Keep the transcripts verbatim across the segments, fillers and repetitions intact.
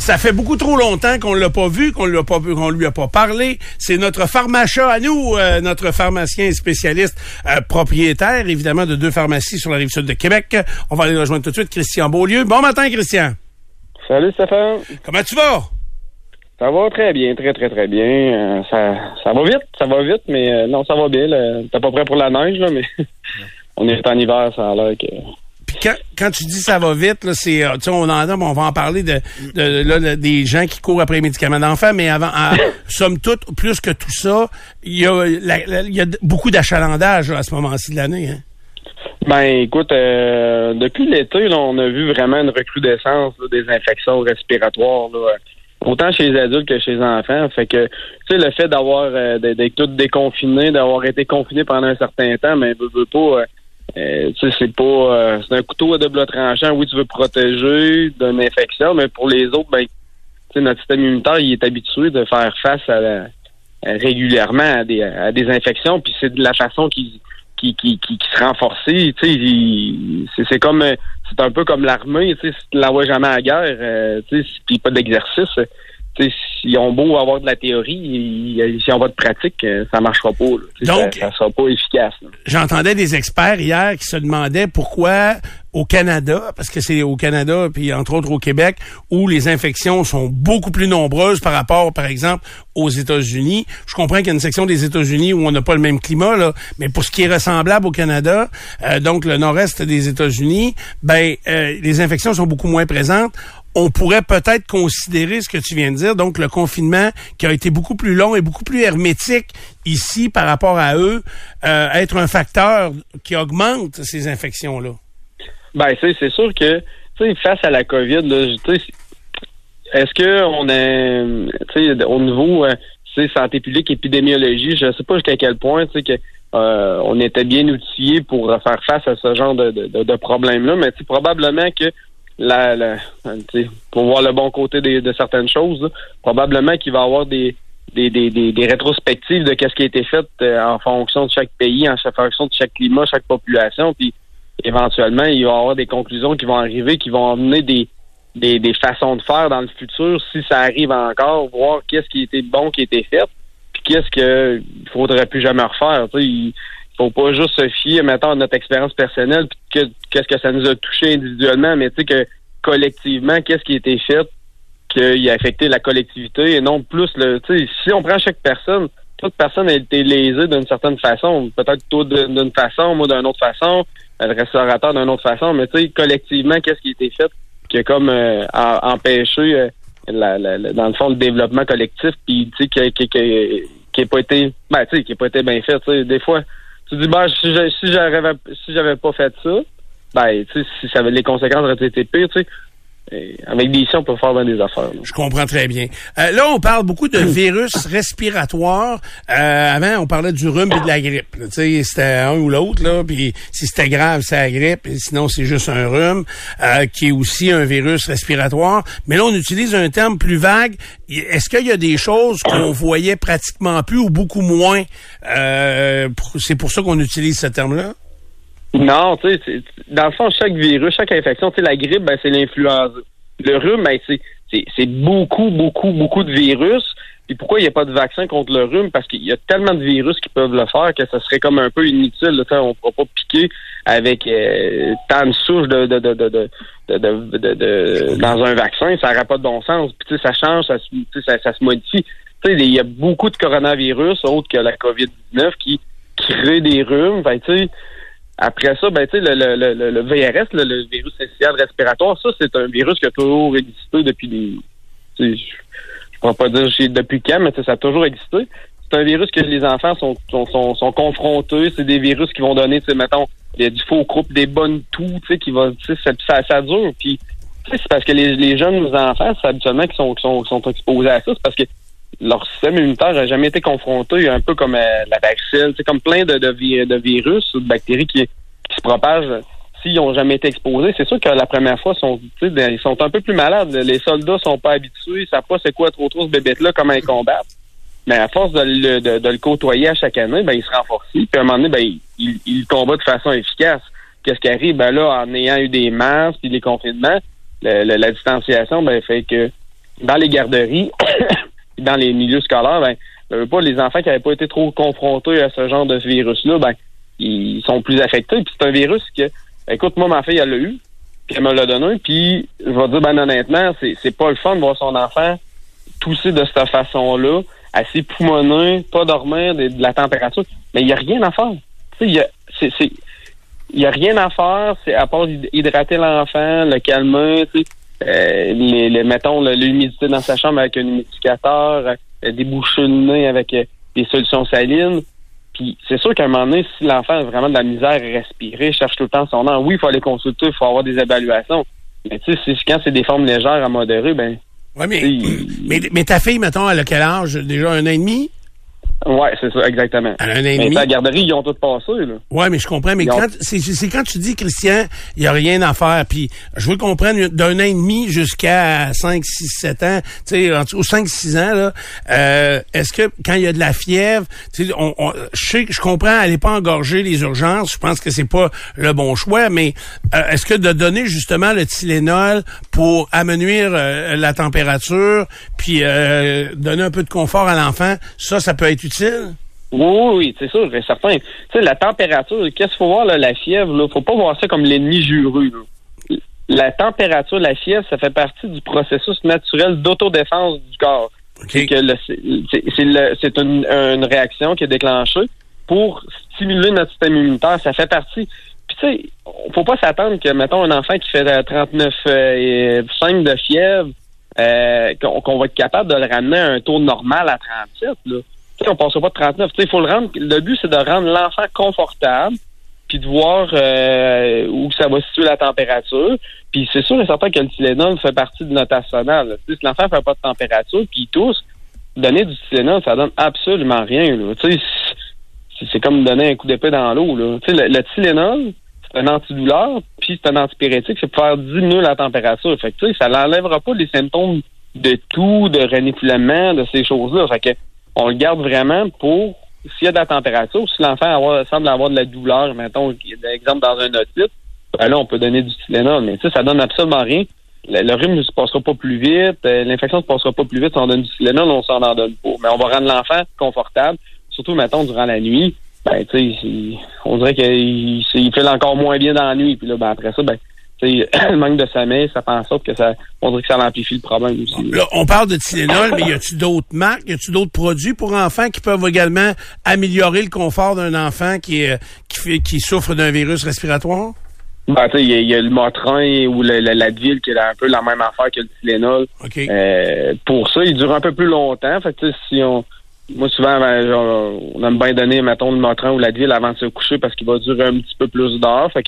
Ça fait beaucoup trop longtemps qu'on l'a pas vu, qu'on l'a pas vu, qu'on lui a pas parlé. C'est notre pharmachat à nous, euh, notre pharmacien spécialiste, euh, propriétaire, évidemment, de deux pharmacies sur la rive sud de Québec. On va aller rejoindre tout de suite Christian Beaulieu. Bon matin, Christian. Salut, Stéphane. Comment tu vas? Ça va très bien, très, très, très bien. Euh, ça, ça va vite, ça va vite, mais euh, non, ça va bien. Là. T'es pas prêt pour la neige, là, mais on est en hiver, ça a l'air que... Puis quand, quand tu dis ça va vite, là, c'est, tu sais, on entend, on va en parler de, de, de, là, des gens qui courent après les médicaments d'enfants, mais avant, à, somme toute, plus que tout ça, il y a, la, la, il y a beaucoup d'achalandage là, à ce moment-ci de l'année. Hein? Ben, écoute, euh, depuis l'été, là, on a vu vraiment une recrudescence là, des infections respiratoires, là, autant chez les adultes que chez les enfants. Fait que, tu sais, le fait d'avoir euh, d'être tous déconfinés, d'avoir été confinés pendant un certain temps, mais veut, veut pas, euh, euh, tu sais, c'est pas, euh, c'est un couteau à double tranchant. Oui, tu veux protéger d'une infection, mais pour les autres, ben, tu sais, notre système immunitaire, il est habitué de faire face à la, à, régulièrement à des, à des infections, puis c'est de la façon qu'il Qui, qui, qui, qui se renforcer, tu sais, c'est, c'est comme, c'est un peu comme l'armée, tu sais, si tu l'envoies jamais à la guerre, euh, tu sais, puis pas d'exercice, tu sais, s'ils ont beau avoir de la théorie, si on va de pratique, ça marchera pas, là. Donc, ça, ça sera pas efficace. Là. J'entendais des experts hier qui se demandaient pourquoi au Canada, parce que c'est au Canada, puis entre autres au Québec, où les infections sont beaucoup plus nombreuses par rapport, par exemple, aux États-Unis. Je comprends qu'il y a une section des États-Unis où on n'a pas le même climat, là, mais pour ce qui est ressemblable au Canada, euh, donc le nord-est des États-Unis, ben euh, les infections sont beaucoup moins présentes. On pourrait peut-être considérer ce que tu viens de dire, donc le confinement qui a été beaucoup plus long et beaucoup plus hermétique ici par rapport à eux, euh, être un facteur qui augmente ces infections-là. Ben, c'est, c'est sûr que, tu sais, face à la COVID, là, tu sais, est-ce que on a, tu sais, au niveau, euh, tu sais, santé publique, épidémiologie, je sais pas jusqu'à quel point, tu sais, que euh, on était bien outillés pour faire face à ce genre de, de, de problème-là, mais tu sais, probablement que la, la tu sais, pour voir le bon côté des, de certaines choses, là, probablement qu'il va y avoir des Des, des, des, des rétrospectives de qu'est-ce qui a été fait euh, en fonction de chaque pays, en fonction de chaque climat, chaque population, puis éventuellement, il va y avoir des conclusions qui vont arriver, qui vont amener des, des, des façons de faire dans le futur, si ça arrive encore, voir qu'est-ce qui était bon qui a été fait, puis qu'est-ce que il faudrait plus jamais refaire. Tu sais, il faut pas juste se fier, mettons, à notre expérience personnelle, puis que, qu'est-ce que ça nous a touché individuellement, mais tu sais que collectivement, qu'est-ce qui a été fait, qu'il a affecté la collectivité, et non plus le. Tu sais, si on prend chaque personne, toute personne a été lésée d'une certaine façon, peut-être toi d'une façon, moi d'une autre façon, le restaurateur d'une autre façon, mais tu sais, collectivement, qu'est-ce qui a été fait qui a comme euh, empêché euh, la, la, la, dans le fond, le développement collectif, puis tu sais, qui, qui, qui, qui a pas été ben tu sais, qui a pas été bien fait. Tu sais, des fois, tu dis ben si j'avais si j'avais si j'avais pas fait ça, ben tu sais, si ça avait les conséquences auraient été pires, tu sais. Et avec des ici, on peut faire bien des affaires. Là. Je comprends très bien. Euh, là, on parle beaucoup de virus respiratoires. Euh, avant, on parlait du rhume et de la grippe. Tu sais, c'était un ou l'autre, là. Puis si c'était grave, c'est la grippe. Et sinon, c'est juste un rhume, euh, qui est aussi un virus respiratoire. Mais là, on utilise un terme plus vague. Est-ce qu'il y a des choses qu'on voyait pratiquement plus ou beaucoup moins? Euh, c'est pour ça qu'on utilise ce terme-là? Non, tu sais, dans le fond, chaque virus, chaque infection, tu sais, la grippe, ben, c'est l'influenza. Le rhume, ben, c'est, c'est, c'est beaucoup, beaucoup, beaucoup de virus. Puis pourquoi il n'y a pas de vaccin contre le rhume? Parce qu'il y a tellement de virus qui peuvent le faire que ça serait comme un peu inutile. Là, on ne pourra pas piquer avec euh, tant de souches de, de, de, de, de, de, de, de, de, dans un vaccin. Ça n'aurait pas de bon sens. Puis tu sais, ça change, ça, ça, ça se modifie. Tu sais, il y a beaucoup de coronavirus, autres que la covid dix-neuf, qui créent des rhumes. Ben, tu sais, après ça, ben tu sais, le, le, le, le V R S, le, le virus syncytial respiratoire, ça, c'est un virus qui a toujours existé depuis des. Je ne pourrais pas dire depuis quand, mais ça a toujours existé. C'est un virus que les enfants sont, sont, sont, sont confrontés. C'est des virus qui vont donner, tu sais, mettons, il y a du faux croup, des bonnes toux, tu sais, qui va. Tu sais, ça, ça, ça dure. Puis c'est parce que les, les jeunes enfants, c'est habituellement qui sont, qui sont, qui sont exposés à ça, c'est parce que leur système immunitaire n'a jamais été confronté, un peu comme euh, la varicelle, c'est comme plein de, de, vi- de virus ou de bactéries qui, qui se propagent s'ils n'ont jamais été exposés. C'est sûr que la première fois, sont, ils sont un peu plus malades. Les soldats sont pas habitués, ils savent pas c'est quoi trop trop ce bébête-là, comment ils combattent. Mais à force de le, de, de le côtoyer à chaque année, ben il se renforce. Puis à un moment donné, ben il, il, il le combat de façon efficace. Qu'est-ce qui arrive? Ben là, en ayant eu des masques et des confinements, le, le, la distanciation, ben fait que dans les garderies, dans les milieux scolaires, ben, euh, pas les enfants qui n'avaient pas été trop confrontés à ce genre de virus-là, ben, ils sont plus affectés. Puis c'est un virus que, écoute, moi, ma fille, elle l'a eu, puis elle me l'a donné, puis je vais dire, ben honnêtement, c'est, c'est pas le fun de voir son enfant tousser de cette façon-là, assez poumonner, pas dormir, de, de la température. Mais il n'y a rien à faire. Tu sais, il y a, c'est, c'est, il y a rien à faire, c'est à part hydrater l'enfant, le calmer, tu sais, euh, les, les, mettons, le, l'humidité dans sa chambre avec un humidificateur, euh, déboucher le nez avec euh, des solutions salines. Puis c'est sûr qu'à un moment donné, si l'enfant a vraiment de la misère à respirer, cherche tout le temps son nom, oui, il faut aller consulter, il faut avoir des évaluations. Mais tu sais, c'est, quand c'est des formes légères à modérer, ben... Oui, mais, mais, mais ta fille, mettons, elle a quel âge? Déjà un an et demi? Oui, c'est ça, exactement. Elle a un an et mais demi. à la garderie, ils ont tout passé, là. Oui, mais je comprends. Mais quand, c'est, c'est quand tu dis, Christian, il n'y a rien à faire. Puis, je veux comprendre, d'un an et demi jusqu'à cinq, six, sept ans, tu sais, aux cinq, six ans, là, euh, est-ce que quand il y a de la fièvre, tu sais, on, on, je sais que je comprends, elle n'est pas engorgée les urgences. Je pense que c'est pas le bon choix, mais euh, est-ce que de donner justement le Tylenol pour amenuire euh, la température, puis euh, donner un peu de confort à l'enfant, ça, ça peut être utile? Oui, oui, c'est sûr, c'est certain. Tu sais, la température, qu'est-ce qu'il faut voir, là, la fièvre, là, faut pas voir ça comme l'ennemi juré, là. La température, la fièvre, ça fait partie du processus naturel d'autodéfense du corps. Okay. C'est que le, c'est, c'est, le, c'est une, une réaction qui est déclenchée pour stimuler notre système immunitaire. Ça fait partie. Puis tu sais, faut pas s'attendre que, mettons, un enfant qui fait trente-neuf virgule cinq de fièvre, euh, qu'on, qu'on va être capable de le ramener à un taux normal à trente-sept, là. T'sais, on passera pas de trente-neuf. Il faut le rendre. Le but, c'est de rendre l'enfant confortable, puis de voir euh, où ça va situer la température. Puis c'est sûr et certain que le Tylenol fait partie de notre arsenal. Si l'enfant fait pas de température, puis il tousse, donner du Tylenol, ça donne absolument rien. Là. C'est, c'est comme donner un coup d'épée dans l'eau. Là. Le, le Tylenol, c'est un antidouleur, puis c'est un antipyrétique, c'est pour faire diminuer la température. Fait que ça n'enlèvera pas les symptômes de toux, de reniflement, de ces choses-là. Fait que on le garde vraiment pour, s'il y a de la température, si l'enfant avoir, semble avoir de la douleur, mettons, exemple dans un otite, ben là, on peut donner du Tylenol, mais tu sais, ça donne absolument rien. Le, le rhume ne se passera pas plus vite, l'infection ne se passera pas plus vite si on donne du Tylenol, on s'en en donne pas. Mais on va rendre l'enfant confortable, surtout, mettons, durant la nuit. Ben, tu sais, on dirait qu'il il fait encore moins bien dans la nuit, puis là, ben, après ça, ben, le manque de sommeil, ça fait en sorte que ça, on dirait que ça amplifie le problème aussi. Là, on parle de Tylenol, mais y a-tu d'autres marques, y a-tu d'autres produits pour enfants qui peuvent également améliorer le confort d'un enfant qui est, qui fait, qui souffre d'un virus respiratoire? Ben, tu sais, il y, y a le Motrin ou le, le, l'Advil qui est un peu la même affaire que le Tylenol. Okay. Euh, pour ça, il dure un peu plus longtemps. Fait que, si on, moi, souvent, ben, genre, on aime bien donner, mettons, le Motrin ou l'Advil avant de se coucher parce qu'il va durer un petit peu plus d'heures. Fait que,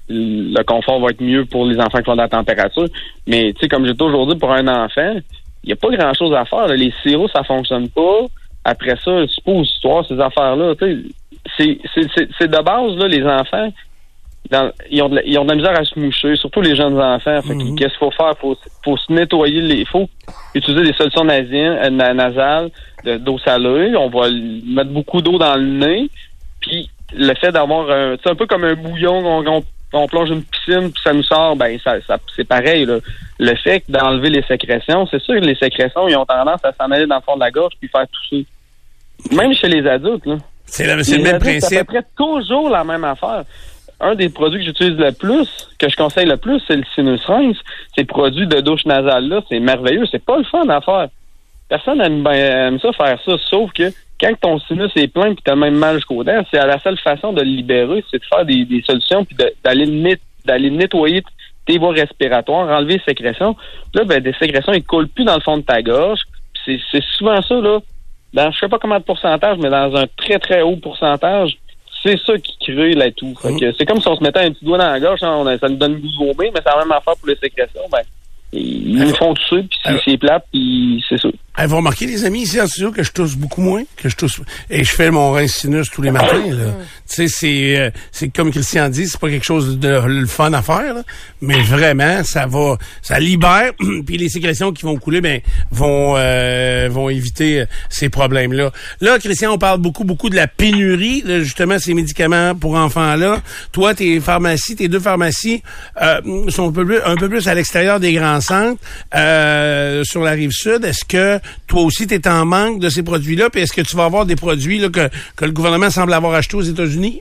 le confort va être mieux pour les enfants qui ont de la température. Mais, tu sais, comme j'ai toujours dit, pour un enfant, il n'y a pas grand-chose à faire. Là. Les sirops, ça fonctionne pas. Après ça, suppositoire, ces affaires-là, tu sais, c'est, c'est, c'est, c'est de base, là, les enfants, dans, ils, ont de la, ils ont de la misère à se moucher, surtout les jeunes enfants. Fait mm-hmm. Qu'est-ce qu'il faut faire? Faut, faut se nettoyer. Il faut utiliser des solutions nasines, euh, nasales, de, d'eau salée. On va mettre beaucoup d'eau dans le nez. Puis, le fait d'avoir un, c'est un peu comme un bouillon qu'on, on, on plonge une piscine puis ça nous sort, ben ça, ça c'est pareil. Là. Le fait d'enlever les sécrétions, c'est sûr que les sécrétions, ils ont tendance à s'en aller dans le fond de la gorge puis faire tousser. Même chez les adultes, là. C'est, la, c'est le même adultes, principe. C'est à peu près toujours la même affaire. Un des produits que j'utilise le plus, que je conseille le plus, c'est le Sinus Rinse. Ces produits de douche nasale-là, c'est merveilleux. C'est pas le fun à faire. Personne aime, ben, aime ça faire ça, sauf que quand ton sinus est plein et tu as même mal jusqu'aux dents, c'est la seule façon de le libérer, c'est de faire des, des solutions puis de, d'aller, net, d'aller nettoyer tes voies respiratoires, enlever les sécrétions. Puis là, ben, des sécrétions, ils ne coulent plus dans le fond de ta gorge. Puis c'est, c'est souvent ça, là, dans je sais pas comment de pourcentage, mais dans un très, très haut pourcentage, c'est ça qui crée la toux. Fait que c'est comme si on se mettait un petit doigt dans la gorge, hein, on a, ça nous donne le goût de vomir, mais c'est la même affaire pour les sécrétions. Ben, ils nous font tousser, puis c'est, c'est plate, puis c'est ça. Hey, vous remarquez, les amis, ici en studio, que je tousse beaucoup moins, que je tousse, et je fais mon rince sinus tous les matins, là. Mm. Tu sais, c'est, euh, c'est comme Christian dit, c'est pas quelque chose de, de, de fun à faire, là, mais vraiment, ça va, ça libère, puis les sécrétions qui vont couler, ben, vont, euh, vont éviter euh, ces problèmes-là. Là, Christian, on parle beaucoup, beaucoup de la pénurie, là, justement, ces médicaments pour enfants-là. Toi, tes pharmacies, tes deux pharmacies, euh, sont un peu plus, un peu plus à l'extérieur des grands centres, euh, sur la rive sud. Est-ce que toi aussi, tu es en manque de ces produits-là? Puis est-ce que tu vas avoir des produits là, que, que le gouvernement semble avoir achetés aux États-Unis?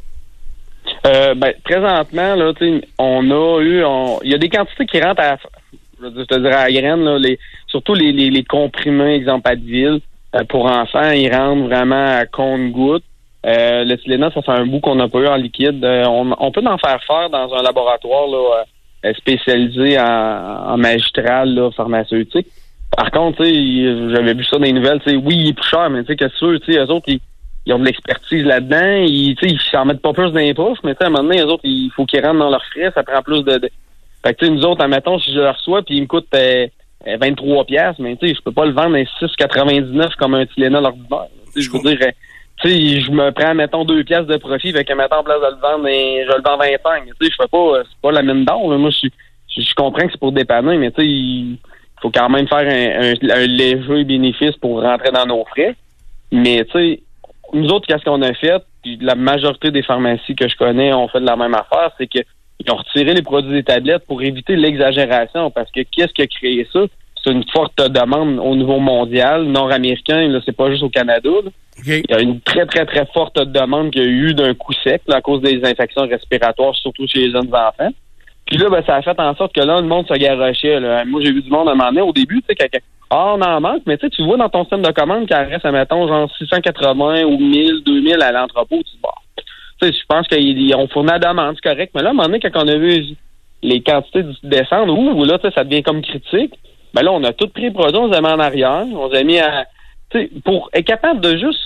Euh, ben, présentement, là, on a eu... Il y a des quantités qui rentrent à... Je te dirais à la graine, là, les, surtout les, les, les comprimés, exemple Advil, euh, pour enfants, ils rentrent vraiment à compte-gouttes. Euh, le Tylenol, ça fait un bout qu'on n'a pas eu en liquide. Euh, on, on peut en faire faire dans un laboratoire là, euh, spécialisé en, en magistral là, pharmaceutique. Par contre, tu sais, j'avais vu ça dans les nouvelles, tu sais, oui, il est plus cher, mais tu sais, que sûr, tu sais, eux autres, ils, ils ont de l'expertise là-dedans, ils, tu sais, ils s'en mettent pas plus dans les poches, mais tu sais, à un moment donné, eux autres, il faut qu'ils rentrent dans leurs frais, ça prend plus de... de... Fait que, tu sais, nous autres, admettons, si je le reçois, puis il me coûte euh, vingt-trois piastres, mais tu sais, je peux pas le vendre à six quatre-vingt-dix-neuf comme un Tylenol ordinaire. Tu sais, je veux dire, tu sais, je me prends, mettons, deux piastres de profit, fait que, mettons, en place de le vendre, et je le vends vingt-cinq. Tu sais, je fais pas, c'est pas la mine d'or, là. Moi, je je, je comprends que c'est pour dépanner, mais tu sais, il faut quand même faire un, un, un léger bénéfice pour rentrer dans nos frais. Mais, tu sais, nous autres, qu'est-ce qu'on a fait, puis la majorité des pharmacies que je connais ont fait de la même affaire, c'est que ils ont retiré les produits des tablettes pour éviter l'exagération, parce que qu'est-ce qui a créé ça? C'est une forte demande au niveau mondial, nord-américain, là, c'est pas juste au Canada, là. Okay. Il y a une très, très, très forte demande qu'il y a eu d'un coup sec, là, à cause des infections respiratoires, surtout chez les jeunes enfants. Puis là, ben, ça a fait en sorte que là, le monde se garochait, là. Moi, j'ai vu du monde à un moment donné, au début, tu sais, quelqu'un, ah, on en manque, mais tu sais, tu vois dans ton système de commande qu'il reste, mettons, genre six cent quatre-vingts ou mille, deux mille à l'entrepôt, tu dis, bon, tu sais, je pense qu'ils ont fourni la demande, c'est correct, mais là, à un moment donné, quand on a vu les quantités descendre, ouh, là, tu sais, ça devient comme critique, ben là, on a tout pris les produits, on les a mis en arrière, on les a mis à, tu sais, pour être capable de juste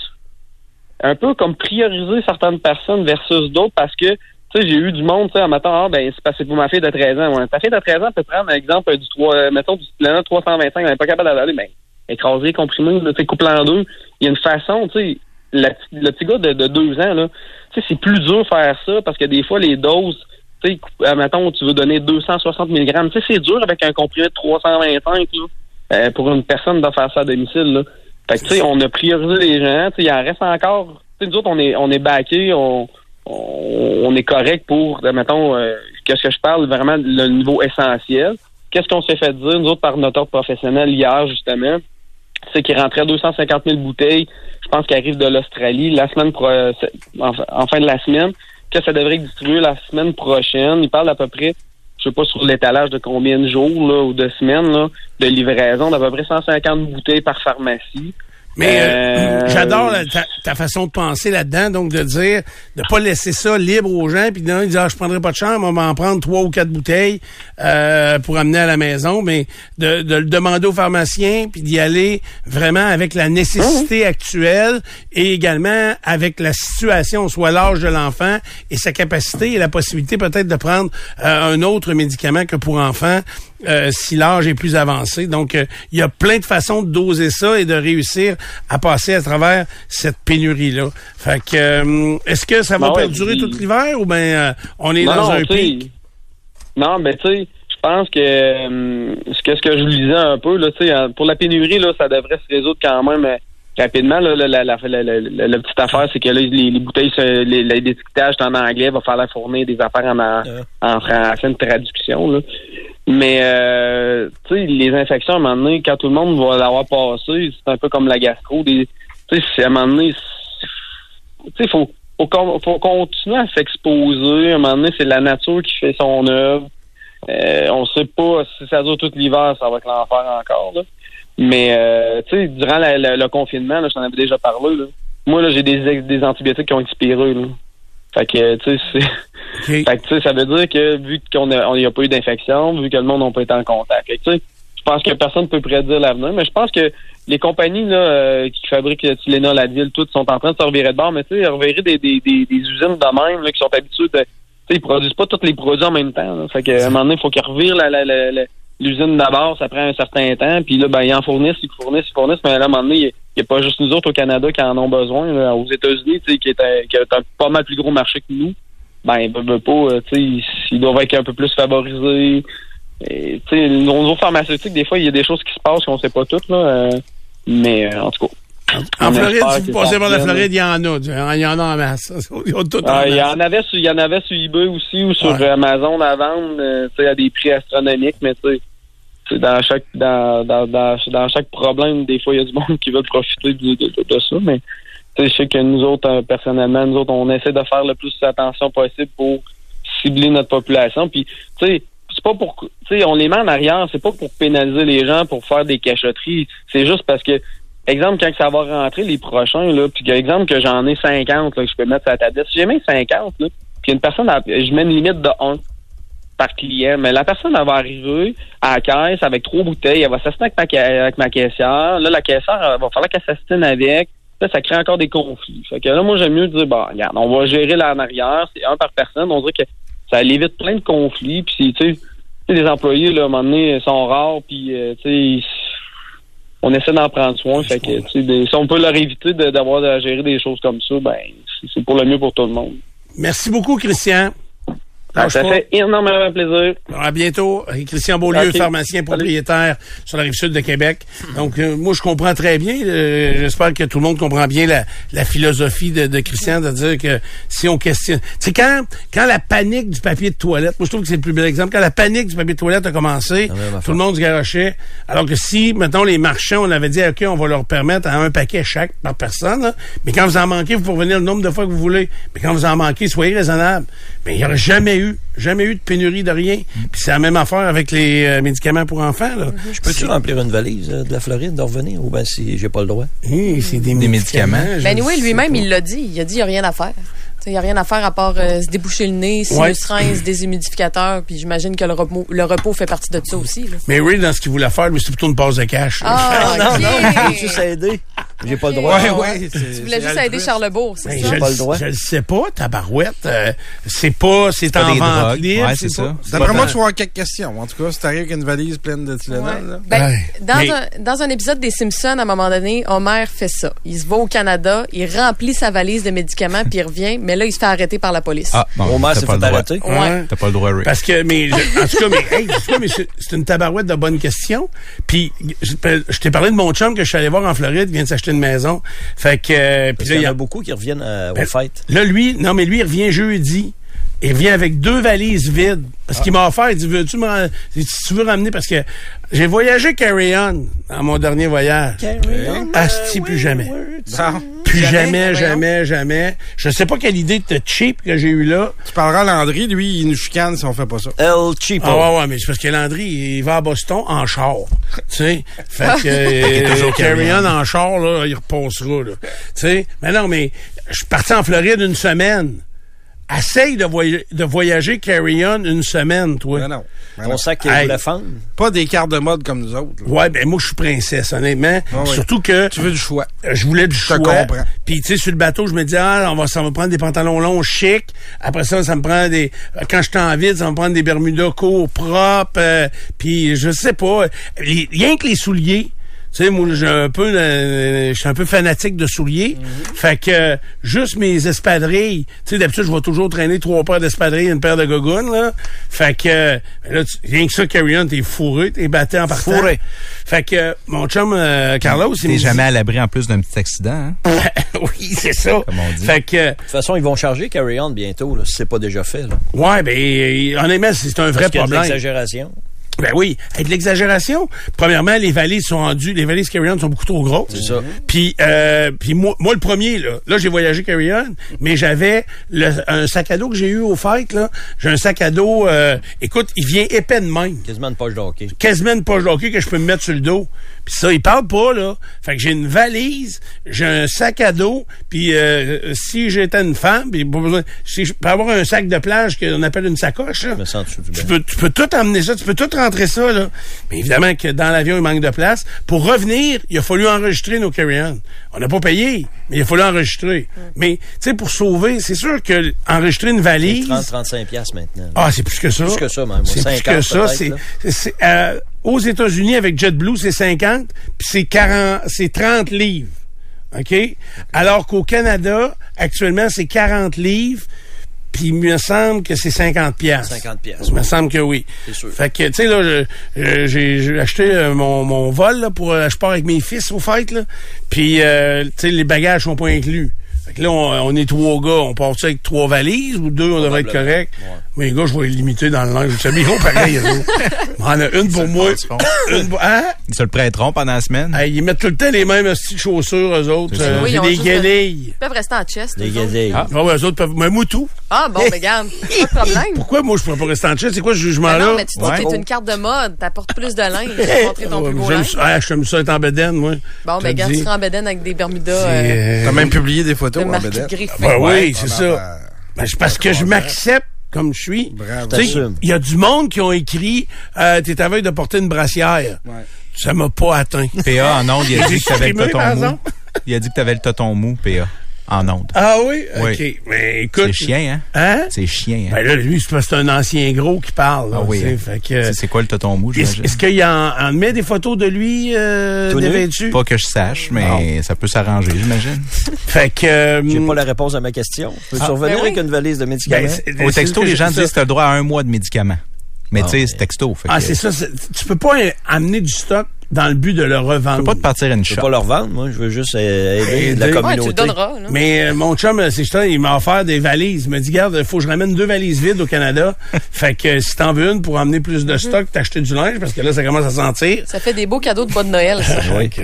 un peu comme prioriser certaines personnes versus d'autres, parce que tu sais, j'ai eu du monde, tu sais, en m'attendant, ah, ben, c'est parce que pour ma fille de treize ans. Ouais. Ta fille de treize ans peut prendre, un exemple, du trois, mettons, du Tylenol trois cent vingt-cinq, elle n'est pas capable d'avaler, ben, écraser, comprimé, tu sais, couple en deux. Il y a une façon, tu sais, le petit gars de, de deux ans, là, tu sais, c'est plus dur de faire ça, parce que des fois, les doses, tu sais, mettons, tu veux donner deux cent soixante milligrammes, tu sais, c'est dur avec un comprimé de trois cent vingt-cinq, là, euh, pour une personne de faire ça à domicile, là. Fait que, tu sais, on a priorisé les gens, tu sais, il en reste encore, tu sais, nous autres, on est, on est backés, on, on est correct pour, mettons, euh, qu'est-ce que je parle, vraiment le niveau essentiel. Qu'est-ce qu'on s'est fait dire, nous autres, par notre ordre professionnel hier, justement, c'est qu'il rentrait deux cent cinquante mille bouteilles, je pense qu'il arrive de l'Australie, la semaine pro- en, en fin de la semaine, que ça devrait être distribué la semaine prochaine. Il parle à peu près, je sais pas sur l'étalage de combien de jours là, ou de semaines là, de livraison, d'à peu près cent cinquante bouteilles par pharmacie. Mais euh, j'adore la, ta, ta façon de penser là-dedans, donc de dire, de pas laisser ça libre aux gens, puis de dire, ah, je prendrai pas de chambre, on va en prendre trois ou quatre bouteilles euh, pour amener à la maison, mais de, de le demander au pharmacien, puis d'y aller vraiment avec la nécessité actuelle et également avec la situation, soit l'âge de l'enfant et sa capacité et la possibilité peut-être de prendre euh, un autre médicament que pour enfants. Euh, si l'âge est plus avancé. Donc, il euh, y a plein de façons de doser ça et de réussir à passer à travers cette pénurie-là. Fait que, euh, est-ce que ça va non, perdurer puis... tout l'hiver ou bien euh, on est non, dans non, un pic? Non, ben tu sais, je pense que euh, ce que ce que je vous disais un peu, là, tu sais, pour la pénurie, là, ça devrait se résoudre quand même euh, rapidement. Là, la, la, la, la, la, la, la petite affaire, c'est que là, les, les bouteilles, les, l'étiquetage est en anglais, il va falloir fournir des affaires en, en, euh. en français, une traduction, là. Mais, euh, tu sais, les infections, à un moment donné, quand tout le monde va l'avoir passé, c'est un peu comme la gastro. Tu sais, à un moment donné, tu sais, faut, faut, faut continuer à s'exposer. À un moment donné, c'est la nature qui fait son œuvre. Euh, on sait pas si ça dure tout l'hiver, ça va être l'enfer encore, là. Mais, euh, tu sais, durant la, la, le confinement, là, je t'en avais déjà parlé, là. Moi, là, j'ai des, des antibiotiques qui ont expiré, là. Fait que, tu sais, c'est... Okay. Fait que, tu sais, ça veut dire que, vu qu'on a, on y a pas eu d'infection, vu que le monde n'a pas été en contact. Fait que, tu sais, je pense que personne ne peut prédire l'avenir, mais je pense que les compagnies, là, euh, qui fabriquent Tylenol, Advil, toutes sont en train de se revirer de bord, mais tu sais, revirer des, des, des, des usines de même, là, qui sont habituées de, tu sais, ils produisent pas tous les produits en même temps, là. Fait que, à un moment donné, il faut qu'ils revirent la, la, la, la, l'usine d'abord, ça prend un certain temps, puis là, ben, ils en fournissent, ils fournissent, ils fournissent, mais là, à un moment donné, il n'y a pas juste nous autres au Canada qui en ont besoin. Là. Aux États-Unis, tu sais, qui est un, qui est un pas mal plus gros marché que nous, ben, ils veulent pas, tu sais, ils doivent être un peu plus favorisés. Tu sais, nos pharmaceutiques, des fois, il y a des choses qui se passent qu'on sait pas toutes, là, euh, mais euh, en tout cas. En Floride, si vous passez par la Floride, il y en a. Il y en a en masse. Il y en, ah, il y en avait sur, il y en avait sur eBay aussi ou sur ouais. Amazon à vendre, euh, tu sais, à des prix astronomiques, mais tu sais, dans chaque, dans, dans, dans, dans chaque problème, des fois, il y a du monde qui veut profiter de, de, de, de ça, mais tu sais, je sais que nous autres, euh, personnellement, nous autres, on essaie de faire le plus attention possible pour cibler notre population, puis tu sais, c'est pas pour, tu sais, on les met en arrière, c'est pas pour pénaliser les gens, pour faire des cachotteries, c'est juste parce que exemple, quand ça va rentrer les prochains, là, puis exemple que j'en ai cinquante là, que je peux mettre sur la tablette. Si j'ai mis cinquante, là, puis une personne, je mets une limite de un par client, mais la personne, elle va arriver à la caisse avec trois bouteilles, elle va s'assiner avec ma, avec ma caissière. Là, la caissière, elle va falloir qu'elle s'assine avec. Là, ça crée encore des conflits. Fait que là, moi, j'aime mieux dire, bah, regarde, on va gérer là en arrière, c'est un par personne. On dirait que ça évite plein de conflits, puis tu sais, les employés, là, à un moment donné, sont rares, puis euh, tu sais, on essaie d'en prendre soin. Fait que, tu sais, si on peut leur éviter de, d'avoir à gérer des choses comme ça, ben, c'est pour le mieux pour tout le monde. Merci beaucoup, Christian. Ah, ça fait énormément plaisir. À bientôt. Christian Beaulieu, okay. Pharmacien propriétaire Salut. Sur la Rive-Sud de Québec. Donc, euh, moi, je comprends très bien. Euh, j'espère que tout le monde comprend bien la, la philosophie de, de Christian, de dire que si on questionne... Tu sais, quand, quand la panique du papier de toilette, moi, je trouve que c'est le plus bel exemple, quand la panique du papier de toilette a commencé, ah, tout le monde se garochait. Alors que si, mettons, les marchands, on avait dit, OK, on va leur permettre à un paquet chaque par personne, là, mais quand vous en manquez, vous pouvez venir le nombre de fois que vous voulez. Mais quand vous en manquez, soyez raisonnable. Mais il n'y aurait jamais eu Jamais eu de pénurie de rien. Puis c'est la même affaire avec les euh, médicaments pour enfants. Là. Mm-hmm. Je peux-tu remplir une valise euh, de la Floride, de revenir, ou bien si j'ai pas le droit? Mmh, c'est des, des médicaments. médicaments. Ben oui, lui-même, il l'a dit. Il a dit qu'il n'y a rien à faire. Il n'y a rien à faire à part euh, se déboucher le nez, sinus rince, des humidificateurs, puis j'imagine que le repos, le repos fait partie de ça aussi. Là. Mais oui, dans ce qu'il voulait faire, lui, c'est plutôt une passe de cash. Ah, non, okay. non, je veux juste aider. J'ai pas le droit. Ouais, ouais, tu voulais juste aider Charlebourg, c'est ben, ça? Je, pas le droit. Je le sais pas, tabarouette. Euh, c'est pas, c'est, c'est en vente libre. Ouais, c'est, c'est ça. D'après moi, tu vas avoir quelques questions. En tout cas, si t'arrives avec une valise pleine de Tylenol, ouais. là. Ben, ouais. dans, Mais... un, dans un épisode des Simpsons, à un moment donné, Homer fait ça. Il se va au Canada, il remplit sa valise de médicaments, puis il revient, mais là, il se fait arrêter par la police. Ah, bon, Homer s'est fait arrêter. Ouais. T'as pas le droit, Rick. Parce que, mais, je, en tout cas, mais, hey, tu vois, mais c'est, c'est une tabarouette de bonnes questions. Puis, je, je t'ai parlé de mon chum que je suis allé voir en Floride, il vient de s'acheter une maison. Fait que, euh, puis là, il y en a beaucoup qui reviennent euh, ben, aux fêtes. Là, lui, non, mais lui, il revient jeudi. Il revient avec deux valises vides. Parce ah. qu'il m'a offert, il dit, veux-tu me, si tu veux ramener, parce que j'ai voyagé carry-on dans mon dernier voyage. Carry-on. Asti, plus jamais. Non. Plus jamais, jamais, jamais, jamais. Je sais pas quelle idée de cheap que j'ai eu là. Tu parleras à Landry, lui, il nous chicane si on fait pas ça. El Cheapo. Ah ouais, ouais, mais c'est parce que Landry, il va à Boston en char. Tu sais. Fait que, euh, carry-on en char, là, il repassera, là. Tu sais. Mais non, mais, je suis parti en Floride une semaine. Essaye de, voy- de voyager carry-on une semaine, toi. Ben non. Ben Ton non. sac qui Hey. voulait fendre. Pas des cartes de mode comme nous autres. Là. Ouais, ben moi, je suis princesse, honnêtement. Ah oui. Surtout que... Tu veux du choix. Euh, Je voulais du Je choix. te comprends. Puis, tu sais, sur le bateau, je me dis, ah, on va, ça va prendre des pantalons longs chic. Après ça, ça me prend des... Quand je suis en ville, ça va me prendre des bermudas courts, propres. Euh, puis, je sais pas. Les, rien que les souliers. Tu sais, moi, j'ai un peu, euh, je suis un peu fanatique de souliers. Mm-hmm. Fait que, euh, juste mes espadrilles. Tu sais, d'habitude, je vais toujours traîner trois paires d'espadrilles et une paire de gogoons, là. Fait que, euh, là, tu, rien que ça, carry-on, t'es fourré, t'es batté en partant. Fourré. Fait que, euh, mon chum, euh, Carlos, il T'es me jamais dit... à l'abri en plus d'un petit accident, hein? Oui, c'est ça. Comme on dit. Fait que, De toute façon, ils vont charger Carry-On bientôt, là, si c'est pas déjà fait. Là. ouais, ben, euh, honnêtement, c'est un vrai Parce qu'il y a de problème. l'exagération. Ben oui, avec de l'exagération. Premièrement, les valises sont rendues, les valises carry-on sont beaucoup trop grosses. C'est ça. Puis, euh, puis moi, moi, le premier, là, là, j'ai voyagé carry-on, mais j'avais le, un sac à dos que j'ai eu au fête, là. J'ai un sac à dos, euh, écoute, il vient épais de même. Quasiment une poche de hockey. Quasiment une poche de hockey que je peux me mettre sur le dos. Puis Puis ça, ils parlent pas, là. Fait que j'ai une valise, j'ai un sac à dos, puis euh, si j'étais une femme, puis pas besoin, si je peux avoir un sac de plage qu'on appelle une sacoche, là, Je me sens tout tu bien. peux, tu peux tout emmener ça, tu peux tout rentrer ça, là. Mais évidemment que dans l'avion, il manque de place. Pour revenir, il a fallu enregistrer nos carry-on. On n'a pas payé, mais il a fallu enregistrer. Mm. Mais, tu sais, pour sauver, c'est sûr que enregistrer une valise... trente à trente-cinq piastres maintenant. Là. Ah, c'est plus que ça. Plus que ça, même. C'est plus que ça. C'est, c'est, c'est, euh, aux États-Unis, avec JetBlue, c'est cinquante, puis c'est quarante, c'est trente livres. OK? Alors qu'au Canada, actuellement, c'est quarante livres, puis il me semble que c'est cinquante piastres. cinquante piastres. Il me semble que oui. C'est sûr. Fait que, tu sais, là, je, je, j'ai, j'ai acheté euh, mon, mon vol, là, pour, euh, je pars avec mes fils aux fêtes, là, puis, euh, tu sais, les bagages sont pas inclus. Fait que là, on, on est trois gars, on part avec trois valises ou deux, on devrait être correct. Ouais. Mais les gars, je vais les limiter dans le linge. Vous savez, ils vont pareil, eux autres. On en a une pour moi. Une pour... Hein? Ils se le prêteront pendant la semaine. Hey, ils mettent tout le temps les mêmes petites chaussures, eux autres. C'est, euh, oui, c'est des guenilles. Ils peuvent rester en chest. Des guenilles. Ah, ouais, eux autres peuvent... Mais moi, tout. Ah, bon, mais regarde, pas de problème. Pourquoi moi, je pourrais pas rester en chest? C'est quoi ce jugement-là? Ben non, mais tu dis ouais. que t'es une carte de mode. T'apportes plus de linge pour montrer ton plus beau linge. Ah, j'aime ça être en bedaine, moi. Bon, mais regarde, tu seras en bedaine avec des Bermudas. Euh... T'as même publié des photos de en bedaine. Ben oui, ouais, c'est ça. Ben, ben, c'est parce que je m'accepte comme je suis. Il y a du monde qui ont écrit euh, t'es à veille de porter une brassière. Ouais. Ça m'a pas atteint. P A en ondes, il a dit que t'avais le Exprimé, toton mou. Il a dit que t'avais le toton mou, P A. En ondes. Ah oui? Oui. OK. Mais écoute. C'est chien, hein? Hein? C'est chien, hein? Ben là, lui, c'est parce que c'est un ancien gros qui parle. Là, ah oui. Hein. Fait que, c'est, c'est quoi le toton mou, j'imagine? Est-ce, est-ce qu'il en, en met des photos de lui euh, dévêtu? Pas que je sache, mais non. Ça peut s'arranger, j'imagine. Fait que... Euh, J'ai pas la réponse à ma question. Peux-tu ah, revenir ben oui. avec une valise de médicaments? Ben, c'est, Au texto, les gens disent que tu as le droit à un mois de médicaments. Mais ah, tu sais, c'est texto. Fait ah, que... c'est ça. C'est, tu peux pas amener du stock dans le but de le revendre. Tu peux pas te partir une shop. Je peux pas le revendre, moi. Je veux juste euh, aider hey, la ouais, communauté. Tu le donneras, là. Mais euh, mon chum, c'est ça, il m'a offert des valises. Il m'a dit, regarde, il faut que je ramène deux valises vides au Canada. Fait que euh, si t'en veux une pour emmener plus de stock, t'acheter du linge, parce que là, ça commence à sentir. Ça fait des beaux cadeaux de bas de Noël, ça. Oui. Tu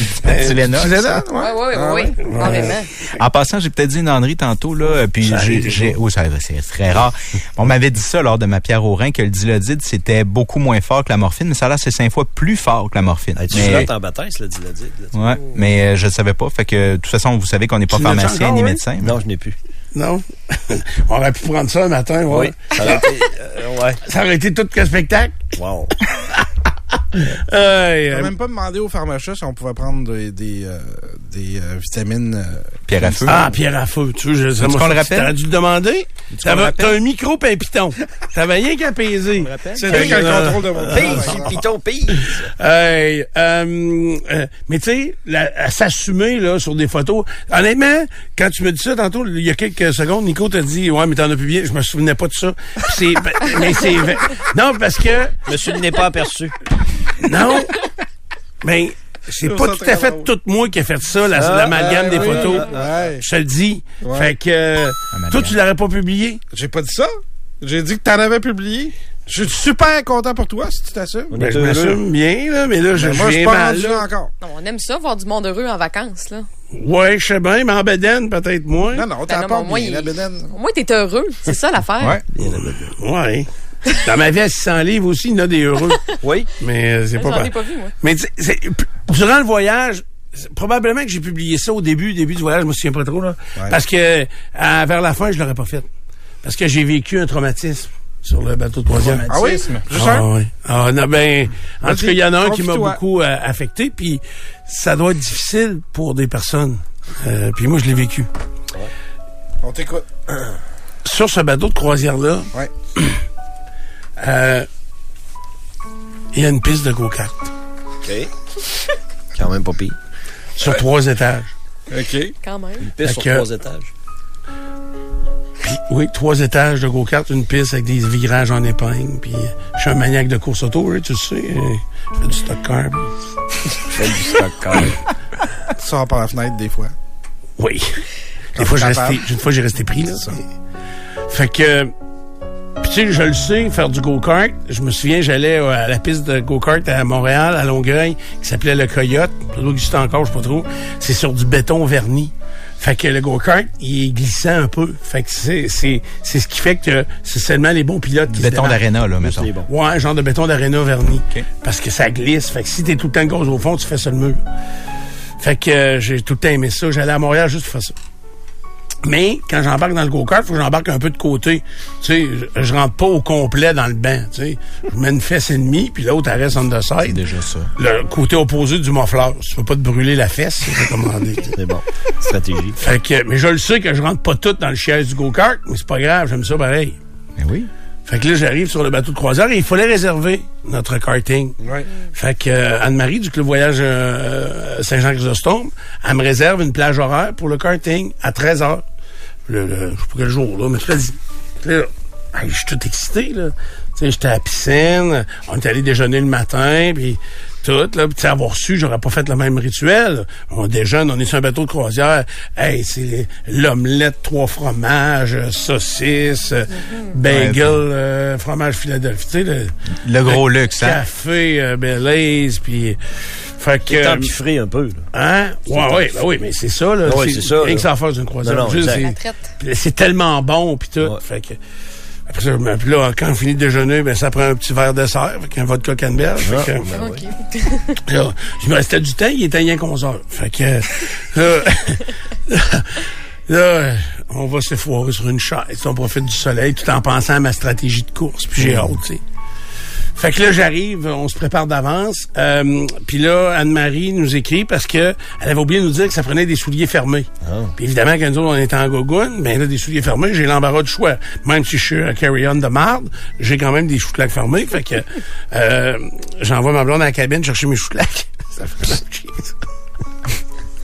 les notes? Tu les notes? Oui, oui, oui. Carrément. En passant, j'ai peut-être dit une ânerie tantôt, là, puis ça j'ai... j'ai oh, ça, c'est très rare. On m'avait dit ça lors de ma pierre au rein, que le Dilodide, c'était beaucoup moins fort que la morphine, mais ça a l'air c'est cinq fois plus fort que la morphine. Hey, tu mais... en baptême, le Dilodide. Ouais, oh. mais euh, je ne savais pas. Fait que, de toute façon, vous savez qu'on n'est pas tu pharmacien encore, ni oui? médecin. Mais... Non, je n'ai plus. Non? On aurait pu prendre ça un matin, ouais. Oui. Ça aurait été, euh, ouais. Ça aurait été tout que spectacle. Wow. euh, On n'a même pas demandé au pharmacien si on pouvait prendre des, des, euh, des euh, vitamines. Euh, pierre à feu. Ah, pierre à feu. Tu veux, je, moi, qu'on le rappelle? T'aurais dû le demander. T'as un micro pis un piton. T'avais rien qu'à peser. C'est vrai qu'un euh, contrôle de mon pise, piton, pise. Euh, euh, euh, mais tu sais, à s'assumer là sur des photos. Honnêtement, quand tu me dis ça tantôt, il y a quelques secondes, Nico t'a dit ouais, mais t'en as publié. Je me souvenais pas de ça. C'est, mais c'est non parce que. Monsieur n'est pas aperçu. Non, mais c'est pas tout à fait tout moi qui a fait ça, la, ah, l'amalgame ouais, des oui, photos. Ouais. Je te le dis. Ouais. Fait que euh, toi, tu l'aurais pas publié. J'ai pas dit ça. J'ai dit que t'en avais publié. Je suis super content pour toi, si tu t'assumes. Ben, je m'assume bien, là, mais là, je, mais moi, je suis pas rendu là encore. Non, on aime ça, voir du monde heureux en vacances, là. Ouais, je sais bien, mais en bedaine, peut-être moins. Non, non, t'as ben pas bien, la bedaine. Au moins, t'es heureux. C'est ça, l'affaire. Ouais. Bien, la bedaine. Ouais. Dans ma vie à six cents livres aussi, il y en a des heureux. Oui. Mais euh, c'est ben, pas... J'en ai pas vu, moi. Mais c'est, durant le voyage, probablement que j'ai publié ça au début, début du voyage, je me souviens pas trop, là. Ouais. Parce que, à, vers la fin, je l'aurais pas fait. Parce que j'ai vécu un traumatisme sur le bateau de croisière. Ah oui? Ah oui. Ah, non, ben, en tout cas, il y en a un qui m'a beaucoup euh, affecté, puis ça doit être difficile pour des personnes. Euh, puis moi, je l'ai vécu. Ouais. On t'écoute. Sur ce bateau de croisière-là, ouais. euh, il y a une piste de go-kart. OK. Quand même pas pire. Sur ouais. trois étages. OK. Quand même. Une piste sur que, trois étages. Puis, oui, trois étages de go-kart, une piste avec des virages en épingle. Puis, je suis un maniaque de course auto, tu sais. Je fais du stock car. Je fais du stock car. Tu sors par la fenêtre des fois. Oui. Des fois, j'ai resté, une fois, j'ai resté pris, là. Ça. Fait que, Puis tu sais, je le sais, faire du go-kart. Je me souviens, j'allais à la piste de go-kart à Montréal, à Longueuil, qui s'appelait le Coyote. Ça doit exister encore, je sais pas trop. C'est sur du béton verni. Fait que le go-kart, il est glissant un peu. Fait que c'est, c'est, c'est ce qui fait que c'est seulement les bons pilotes qui béton se démarquent. d'aréna, là, mettons. C'est bon. Ouais, un genre de béton d'aréna verni. Okay. Parce que ça glisse. Fait que si t'es tout le temps de gaz au fond, tu fais ça le mur. Fait que euh, j'ai tout le temps aimé ça. J'allais à Montréal juste pour faire ça. Mais quand j'embarque dans le go-kart, faut que j'embarque un peu de côté. Tu sais, je, je rentre pas au complet dans le banc. Tu sais, je mets une fesse et demie, puis l'autre elle reste on the side. C'est déjà ça. Le côté opposé du muffler. Tu peux pas te brûler la fesse, c'est recommandé. C'est bon. Stratégie. Fait que, mais je le sais que je rentre pas tout dans le siège du go-kart, mais c'est pas grave, j'aime ça pareil. Ben oui. Fait que là, j'arrive sur le bateau de croisière et il fallait réserver notre karting. Ouais. Fait que euh, Anne-Marie du Club Voyage euh, Saint-Jean-Chrysostome, elle me réserve une plage horaire pour le karting à treize heures. Le, le, je sais pas quel jour, là, mercredi. Là, hey, je suis tout excité, là. Tu sais, j'étais à la piscine, on est allé déjeuner le matin, puis tout, là. Tu sais, avoir su, j'aurais pas fait le même rituel. On déjeune, on est sur un bateau de croisière. Hey, c'est les, l'omelette, trois fromages, saucisses, mm-hmm. bagel, euh, fromage Philadelphie, tu sais, le, le gros le luxe, hein. Café, euh, Belize, puis... Fait que... C'est empiffré un peu, là. Hein? Ouais, ouais, ben oui, mais c'est ça, là. Ouais, c'est, c'est ça. Rien que ça à faire d'une croisière. Non, non, Juste, exact. La traite. c'est, c'est tellement bon, puis tout. Ouais. Fait que... Après ça, ben, puis là, quand on finit de déjeuner, ben, ça prend un petit verre de dessert, avec un vodka canneberge. Ah, fait que, ben OK. ouais. Là, il me restait du temps, il était rien qu'onze heures. Fait que, là, là, on va s'effoirer sur une chaise. On profite du soleil tout en pensant à ma stratégie de course. Puis j'ai hâte, tu sais. Fait que là, j'arrive, on se prépare d'avance. Euh, puis là, Anne-Marie nous écrit parce que elle avait oublié de nous dire que ça prenait des souliers fermés. Oh. Puis évidemment, quand nous autres, on était en gogoune, ben là, des souliers fermés, j'ai l'embarras du choix. Même si je suis un carry-on de marde, j'ai quand même des choux-claques fermés. Fait que euh, j'envoie ma blonde à la cabine chercher mes choux-claques. Ça fait mal chier, ça.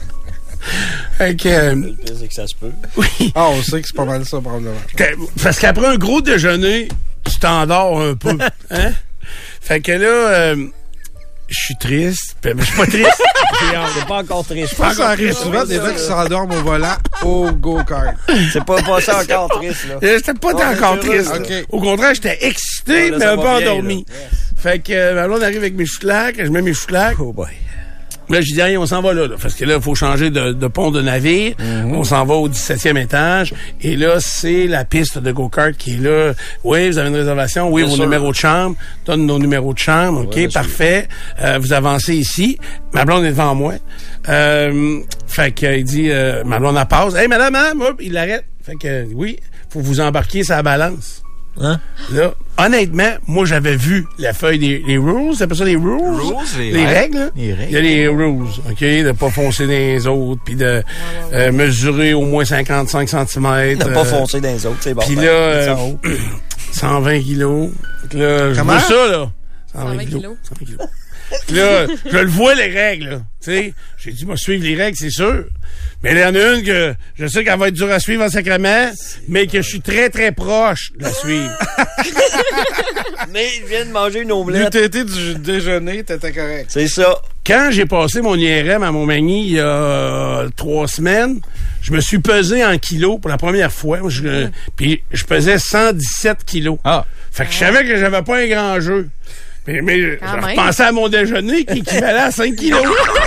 Fait que... Euh, Le pire, c'est que ça se peut. oui. Ah, on sait que c'est pas mal ça, probablement. Parce qu'après un gros déjeuner, tu t'endors un peu. Hein? Fait que là, euh, je suis triste. Mais je suis pas triste. J'ai hâte. C'est pas encore triste. Pas Ça encore arrive triste. souvent des gens qui s'endorment au volant au go-kart. C'est pas passé encore triste, là. Euh, J'étais pas On est encore heureux, triste. OK. Au contraire, j'étais excité, Ah, là, mais ça un va peu bien, endormi. là. Yes. Fait que euh, ma blonde arrive avec mes choux-claques, je mets mes choux-claques. Oh boy. Là, je dis, hey, on s'en va là, là, parce que là, il faut changer de, de pont de navire. Mm-hmm. On s'en va au dix-septième étage. Et là, c'est la piste de go-kart qui est là. Oui, vous avez une réservation. Oui, Bien vos sûr. numéros de chambre. Donne nos numéros de chambre. OK, bien parfait. Euh, vous avancez ici. Ma blonde est devant moi. Euh, fait qu'il dit, euh, ma blonde, elle passe. Hey, madame, hein? Hop, il l'arrête. Fait que, euh, oui, faut vous embarquer sur la balance. Hein? Là, honnêtement, moi, j'avais vu la feuille des les rules. C'est pas ça, les rules? Rules, les- les ouais. règles. là. Les règles. Il y a les rules, OK? De pas foncer dans les autres, puis de euh, mesurer au moins cinquante-cinq centimètres. N'a pas foncé dans les autres, c'est bon. Puis Ben, là, euh, c'est en haut. cent vingt kilos. Fait que là, je Comment? vois ça, là. cent vingt kilos. cent vingt kilos. Puis là, je le vois, les règles, là. Tu sais, j'ai dit, moi, suivre les règles, c'est sûr. Mais il y en a une que je sais qu'elle va être dure à suivre en sacrement, mais que je suis très, très proche de la suivre. Mais il vient de manger une L'U omelette. T T du déjeuner, t'étais correct. C'est ça. Quand j'ai passé mon I R M à Montmagny il y a euh, trois semaines, je me suis pesé en kilos pour la première fois. Je, puis je pesais cent dix-sept kilos. Ah. Fait que je savais que j'avais pas un grand jeu. Mais, mais Quand je même. pensais à mon déjeuner qui équivalait à cinq kilos.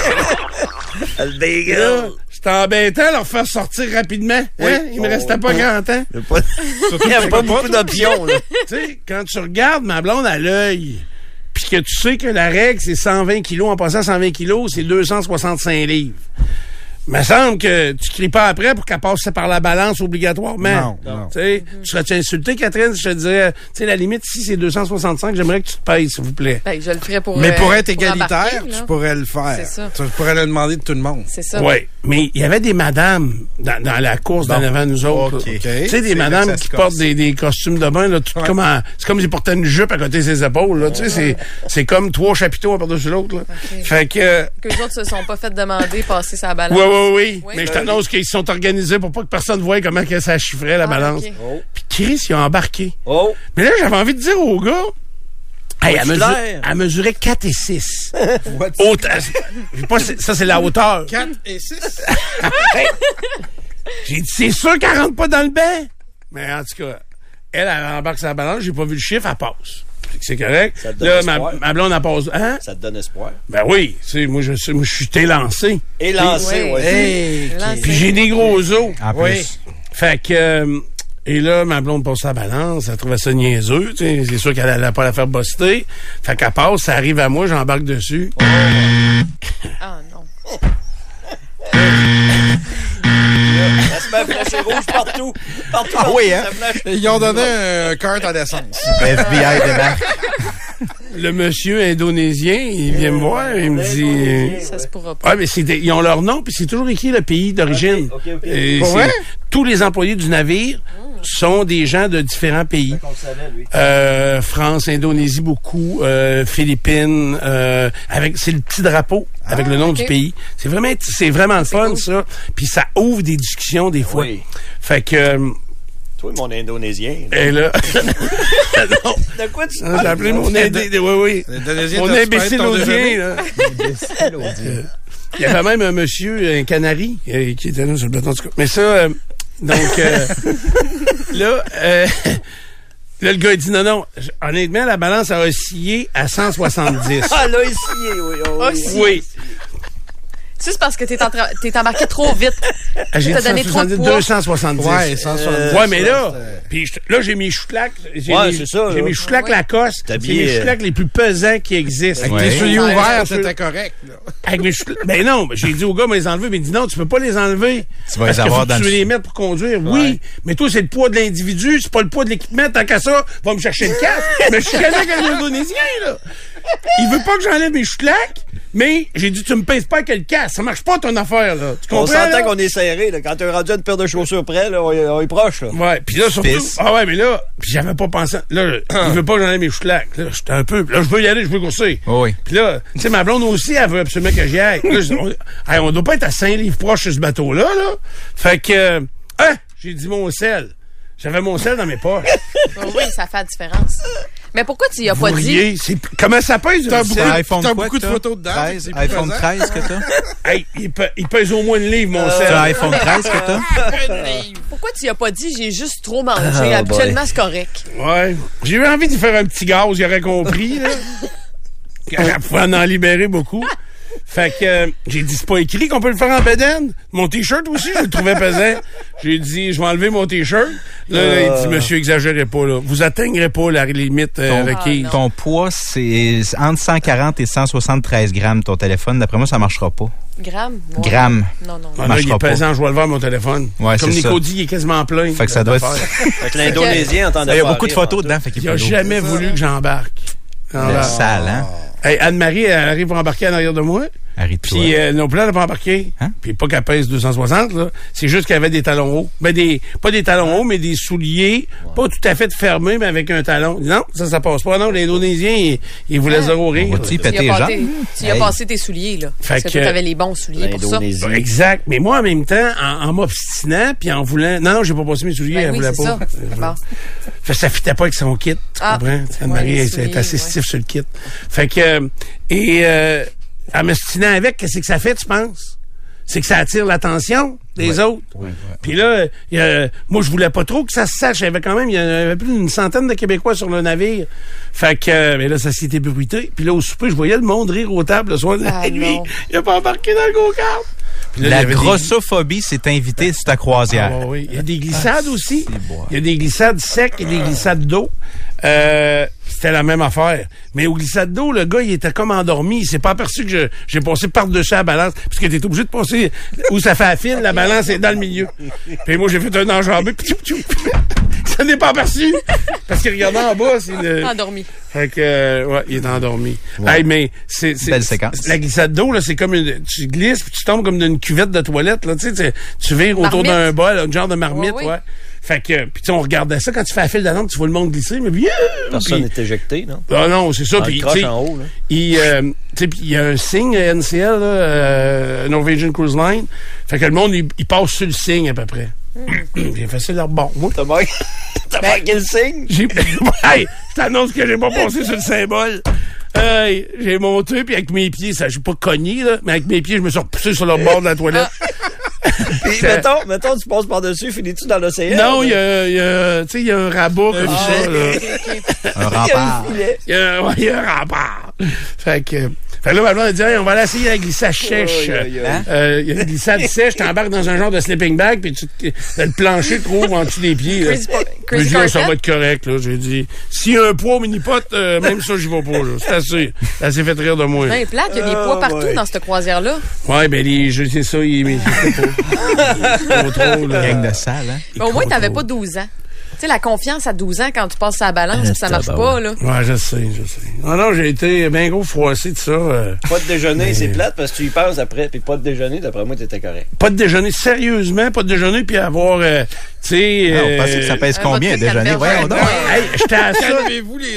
Le Là, bagel. C'était embêtant de leur faire sortir rapidement. Hein? Oui. Il me Oh. restait pas grand temps. Il n'y a pas, il y a pas beaucoup d'options, là. Tu sais, quand tu regardes ma blonde à l'œil, puis que tu sais que la règle, c'est cent vingt kilos, en passant à cent vingt kilos, c'est deux cent soixante-cinq livres. Il me semble que tu cries pas après pour qu'elle passe par la balance obligatoirement. Non, non. Tu sais, tu serais-tu insulté, Catherine, si je te disais, tu sais, la limite ici, c'est deux cent soixante-cinq, j'aimerais que tu te payes, s'il vous plaît. Ben, je le ferais pour Mais euh, pour être pour égalitaire, embarquer, là. tu pourrais le faire. C'est ça. Tu pourrais le demander de tout le monde. C'est ça. Oui, mais il y avait des madames dans, dans la course d'en avant nous autres. OK. là. OK. Tu sais, C'est des là madames que ça qui se portent casse. des, des costumes de bain, là, tout Ouais. comme en- c'est comme s'ils portaient une jupe à côté de ses épaules, là. Tu sais, c'est, c'est comme trois chapiteaux un par-dessus l'autre, là. OK. Fait que, euh, Que les autres se sont pas fait demander passer sa balance. oui, oui, oui. Oui. Mais je t'annonce qu'ils se sont organisés pour pas que personne voie comment que ça chiffrait, la Ah, balance. OK. Oh. Puis Chris, il a embarqué. Oh. Mais là, j'avais envie de dire au gars, hey, elle, Faut-tu mesure- l'air? elle mesurait quatre et six. What's Haute- j'ai pas- ça, c'est la hauteur. quatre et six? J'ai dit, c'est sûr qu'elle rentre pas dans le bain. Mais en tout cas, elle, elle embarque sa balance, j'ai pas vu le chiffre, elle passe. C'est correct. Ça te donne Là, ma, espoir. ma blonde, elle passe. Hein? Ça te donne espoir. Ben oui. Tu sais, moi, je, moi, je suis élancé. Élancé, Oui. ouais. Hey, Lancé. Puis j'ai des gros os. En Oui. plus. Fait que... euh, et là, ma blonde passe sa balance, elle trouvait ça niaiseux, tu sais, c'est sûr qu'elle allait pas la faire buster. Fait qu'elle passe, ça arrive à moi, j'embarque dessus. Ah non. Ça se met à flasher rouge partout. Partout. Ah oui, hein? Ça flash. Ils ont donné un carte en essence. F B I débarque. Le monsieur indonésien, il vient me voir, il me dit... Ça se pourra pas. Ouais, mais c'est des- ils ont leur nom, puis c'est toujours écrit le pays d'origine. Ok, ok, ok. Et Pour c'est- vrai? tous les employés du navire sont des gens de différents pays. On le savait, lui. Euh, France, Indonésie beaucoup, euh, Philippines, euh, avec c'est le petit drapeau avec le nom ok. du pays. C'est vraiment c'est vraiment le fun ça. Puis ça ouvre des discussions des fois. Oui. Fait que euh, Toi, mon Indonésien. là. et là non, De quoi tu j'ai parles? appelé mon indé, oui oui. L'Indonésien Mon t'a imbécile ton audien déjeuner? là. Il y avait même un monsieur, un canari, euh, qui était là sur le bâton du coup. Mais ça, euh, donc, euh, là, euh, là, le gars, il dit non, non. j- Honnêtement, la balance a oscillé à cent soixante-dix. Ah, là, ici, oui. Oh, oui. Aussi. Oui. Ça, c'est parce que t'es, en tra- t'es embarqué trop vite. Ah, J'ai T'as dit donné trop de cent soixante-dix, poids. deux cent soixante-dix. Ouais, cent soixante-dix. Ouais, mais là, c'était- puis je- là, j'ai mes chouclacs. J'ai Ouais, mes, c'est ça, J'ai là. mes chouclacs Ouais. Lacoste. T'as C'est bien, les euh, chouclacs les plus pesants qui existent. Avec Ouais. tes souliers Ouais. ouverts, Ouais. c'était correct. Là. Avec mes chouclacs. Ben non, ben j'ai dit au gars, mais les enlever. Mais il dit non, tu peux pas les enlever. Tu vas Parce les que avoir faut que dans tu le- veux les mettre pour conduire. Oui, mais toi, c'est le poids de l'individu, c'est pas le poids de l'équipement. Tant qu'à ça, va me chercher le casque. Mais je suis avec un Indonésien, là. Il veut pas que j'enlève mes chouclacs, mais j'ai dit, tu me pèses pas avec le casque. Ça marche pas ton affaire, là. Tu On comprends? là? s'entend qu'on est serré. Là. Quand t'as rendu une paire de chaussures près, là, on, est- on est proche. Là. Ouais, puis là, surtout... Pisse. Ah ouais, mais là, puis j'avais pas pensé... Là, il veut pas que j'enlève mes chouclacs. Là, j'étais un peu... Là, je veux y aller, je veux courser. Oh oui. Puis là, tu sais, ma blonde aussi, elle veut absolument que j'y aille. Là, je- on, hey, on doit pas être à cinq livres proches sur ce bateau-là, là. Fait que... euh, hein, j'ai dit mon sel. J'avais mon sel dans mes poches. Oui, ça fait la différence. Mais pourquoi tu y as Vous pas dit? riez, c'est... Comment ça pèse, T'as un beaucoup, sel? C'est iPhone t'as quoi beaucoup que de t'as? photos dedans. treize, c'est plus iPhone présent. treize que t'as? Hey, il, pe- il pèse au moins une livre, mon C'est sel. un iPhone treize que t'as? Pourquoi tu y as pas dit j'ai juste trop mangé? Oh, Habituellement, boy. c'est correct. Ouais. J'ai eu envie de faire un petit gaz, il aurait compris, là. Elle pouvait en, en libérer beaucoup. Fait que euh, j'ai dit, c'est pas écrit qu'on peut le faire en bedaine. Mon T-shirt aussi, je le trouvais pesant. J'ai dit, je vais enlever mon T-shirt. Là, là, il dit, monsieur, exagérez pas, là. Vous atteindrez pas la limite euh, Ton, requise. non. ton poids, c'est entre cent quarante et cent soixante-treize grammes, ton téléphone. D'après moi, ça marchera pas. Grammes? Ouais. Grammes. Non, non. Ah, non. là, il est marchera pas. pesant, je vois le voir mon téléphone. Ouais, Comme c'est Nico ça. dit, il est quasiment plein. Fait que ça doit être... Fait que l'Indonésien entendait Il y a pas beaucoup de rire photos tantôt. dedans, fait qu'il Il a faut jamais voulu que j'embarque. Le J'embarque. sale, hein? Hey, Anne-Marie, elle arrive pour embarquer en arrière de moi. Arrête-toi. Puis euh, non plus, elle n'a pas embarqué. Hein? Puis pas qu'elle pèse deux cent soixante, là. C'est juste qu'elle avait des talons hauts. Ben des, pas des talons hauts, mais des souliers, pas tout à fait fermés, mais avec un talon. Non, ça, ça passe pas. Non, l'Indonésien, il, il voulait zéro rire. On va-tu Tu y péter as les passé, jambes? tu y as Hey. passé tes souliers, là. Fait Parce que que- toi, t'avais les bons souliers pour ça. L'Indonésie. Exact. Mais moi, en même temps, en, en m'obstinant, puis en voulant... Non, non, j'ai pas passé mes souliers, Ben elle oui, voulait c'est pas. ça. Bon. Fait que ça fitait pas avec son kit, tu Ah. comprends? Anne-Marie, Ouais, les elle, elle est assez souliers, stiff sur le kit. Fait que... euh, et... Euh, en m'obstinant avec, qu'est-ce que ça fait, tu penses? C'est que ça attire l'attention des autres. Puis là, il y a- moi, je voulais pas trop que ça se sache. Il y avait quand même, il y avait plus d'une centaine de Québécois sur le navire. Fait que, euh, mais là, ça s'était bruité. Puis là, au souper, je voyais le monde rire aux tables le soir. Ah, Et lui, non. il a pas embarqué dans le go-kart. Puis là, il y La avait des- grossophobie s'est invitée sur ta Ah, croisière. ouais, oui. Il y a des glissades aussi. c'est bon. Il y a des glissades secs et des glissades d'eau. Euh, c'était la même affaire. Mais aux glissades d'eau, le gars, il était comme endormi. Il s'est pas aperçu que je- j'ai passé par-dessus la balance. Parce que t'es obligé de passer où ça fait la file, la balance est dans le milieu. Puis moi, j'ai fait un enjambé. Puis tchou, tchou. Ça n'est pas aperçu. Parce qu'il regardait en bas, c'est le... Endormi. Fait que, euh, ouais, il est endormi. Hey, mais c'est, c'est, Belle séquence. c'est- la glissade d'eau, là, c'est comme une, tu glisses puis tu tombes comme d'une cuvette de toilette, là, tu sais, tu- tu vires autour Marmite. d'un bol, un genre de marmite, Ouais, ouais. ouais. Fait que, puis tu sais, on regardait ça quand tu fais la file d'attente, tu vois le monde glisser, mais bien. Personne n'est éjecté, non? Ah non, c'est ça. Dans le Puis, tu croche sais, en haut, là. il, euh, tu sais, puis il y a un signe à N C L, là, euh, Norwegian Cruise Line. Fait que le monde, il, il passe sur le signe à peu près. J'ai fait ça leur bon. Moi, T'as manqué, t'as manqué le signe? j'ai, hey, je t'annonce que j'ai pas passé sur le symbole. Hey, j'ai monté, puis avec mes pieds, ça, j'ai pas cogné, là, mais avec mes pieds, je me suis repoussé sur le bord de la toilette. Puis, mettons, mettons, tu passes par-dessus, finis-tu dans l'océan? Non, il y a, y a, tu sais, il y a un rabat comme Ah, ça, là. OK, OK. Un rempart. Il y a, ouais, il y a un rempart. Fait que, fait que là, ma blonde a dit, hey, on va aller essayer la glissade sèche. Aïe, aïe, aïe. Euh, il y a une glissade sèche, t'embarques dans un genre de sleeping bag, puis tu, te- le plancher te trouve en dessous des pieds. Là. Crazy, po- J'ai crazy dit, ah, ça carpet? va être correct, là. J'ai dit, s'il y a un poids au mini-pot, euh, même ça, j'y vais pas, là. C'est assez. Ça s'est fait rire de moi. Ben, plate, il y a des poids partout ouais. dans cette croisière-là. Ouais, ben, les, je sais ça, il, mais je sais pas. Trop, trop, là. Gang de salle, hein? Il Mais au moins, croit t'avais trop. pas douze ans. Tu sais, la confiance à douze ans quand tu passes à la balance, Ah, puis ça marche bah pas, ouais. là. Ouais, je sais, je sais. Non, non, j'ai été bien gros froissé de ça. euh. Pas de déjeuner, Mais- c'est plate parce que tu y penses après, puis pas de déjeuner, d'après moi, t'étais correct. Pas de déjeuner, sérieusement, pas de déjeuner, puis avoir, euh, tu sais... Ah, on euh, pensait que ça pèse un combien, vodka déjeuner? calvaire. Voyons donc. Ouais. Hey, j'étais à ça. Calmez-vous les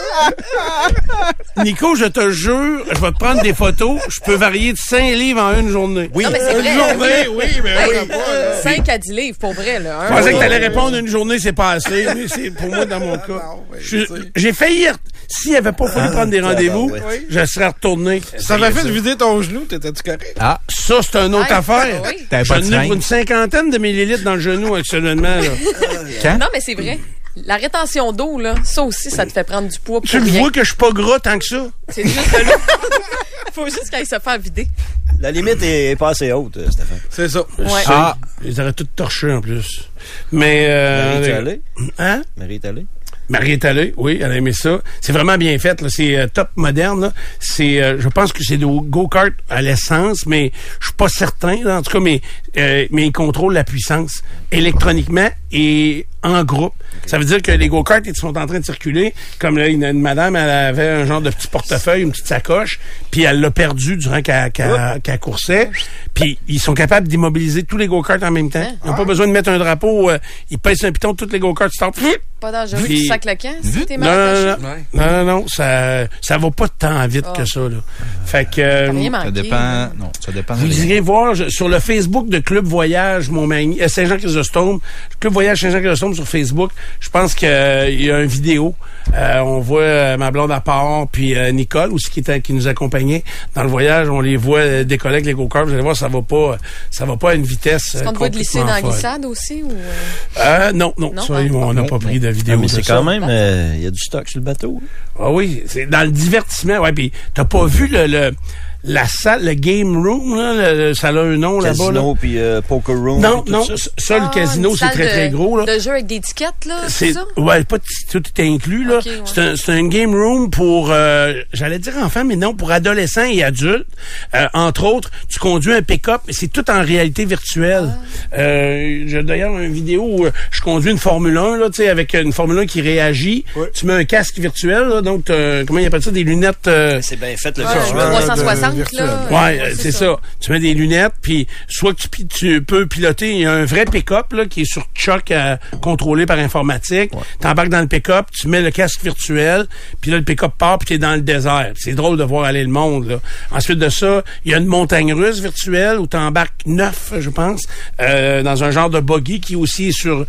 autres. Nico, je te jure, je vais te prendre des photos. Je peux varier de cinq livres en une journée. Oui. Non, mais c'est Une vrai. journée, oui, mais Hey, on l'a pas, là. cinq à dix livres, pour vrai, là. Je Un, pensais que oui. t'allais répondre une journée, c'est pas assez. Mais c'est pour moi, dans mon cas. non, mais Je- tu sais. J'ai failli... re- S'il avait pas fallu prendre des rendez-vous, tabarouette. je serais retourné. Ça m'a fait vider ton genou, t'étais-tu correct? Ah, Ça, c'est une autre Hey, affaire. oui. t'avais J'en pas de ai pour seringue. une cinquantaine de millilitres dans le genou actuellement. Là. Quand? Non, mais c'est vrai. La rétention d'eau, là, ça aussi, ça te fait prendre du poids pour Tu le rien. vois que je suis pas gras tant que ça? C'est juste de l'eau. Faut juste qu'elle se fasse vider. La limite est, est pas assez haute, euh, Stéphane. C'est ça. Ouais. Ah, ils auraient tout torché en plus. Mais... Euh, Marie est allée? Hein? Marie est allée? Marie est allée, oui, elle a aimé ça. C'est vraiment bien fait, là. C'est euh, top moderne, là. C'est, euh, je pense que c'est des go-kart à l'essence, mais je suis pas certain, là. En tout cas, mais, euh, mais ils contrôlent la puissance électroniquement et en groupe. Ça veut dire que les go-karts, ils sont en train de circuler. Comme là, une, une madame, elle avait un genre de petit portefeuille, une petite sacoche, puis elle l'a perdu durant qu'elle, qu'elle, qu'elle coursait. Puis ils sont capables d'immobiliser tous les go-karts en même temps. Ils n'ont pas besoin de mettre un drapeau. Euh, ils pèsent un piton, tous les go-karts stoppent. Pas dangereux, Puis- tu sacs le camp si t'es Non, mal non, attaché. non, non, non, non, non, ça, ça va pas tant vite Ah. que ça, là. Fait que, euh, T'as rien Ça manqué. dépend. Non, ça dépend. vous de- irez voir je- sur le Facebook de Club Voyage Montmagny, euh, Saint-Jean-Chrysostome, Club Voyage Saint-Jean-Chrysostome sur Facebook. Je pense qu'il y a une vidéo. Euh, on voit euh, ma blonde à part, puis euh, Nicole aussi qui était qui nous accompagnait dans le voyage. On les voit euh, décoller avec les go-karts. Vous allez voir, ça va pas, ça va pas à une vitesse. Est-ce qu'on te voit glisser dans complètement la folle. glissade aussi? Ou euh? Euh, non, non, Non? ça, Ah. ils- on n'a Non, pas non. pris de vidéo. Ah, mais de c'est ça. quand même, euh, il y a du stock sur le bateau. Ah oui, c'est dans le divertissement. Ouais, puis t'as pas vu le, le la salle, le game room, là, le- le- ça a un nom là-bas. Là. Casino, puis euh, poker room. Non, puis tout non, ça. ça, ça, le Ah, casino, une c'est salle très, de- très gros. Là. De jeu avec des étiquettes, là, c'est C'est ça? ouais, pas t- tout est inclus là. Ok, ouais. C'est un c'est un game room pour euh, j'allais dire enfants mais non pour adolescents et adultes. Euh, entre autres, tu conduis un pick-up, mais c'est tout en réalité virtuelle. Ah. Euh, j'ai d'ailleurs une vidéo où euh, je conduis une Formule un là, tu sais avec une Formule un qui réagit. Tu mets un casque virtuel là, donc t'as- comment ils appellent ça des lunettes euh, C'est bien fait, le Ah, virtuel. trois cent soixante, virtuel. là. Ouais, euh, c'est ça. Tu mets des lunettes, puis soit que tu, pi- tu peux piloter, il y a un vrai pick-up là, qui est sur choc euh, contrôlé par informatique. T'embarques dans le pick-up, tu mets le casque virtuel, puis là, le pick-up part, puis t'es dans le désert. C'est drôle de voir aller le monde. Là. Ensuite de ça, il y a une montagne russe virtuelle où t'embarques neuf, je pense, euh, dans un genre de buggy qui aussi est sur...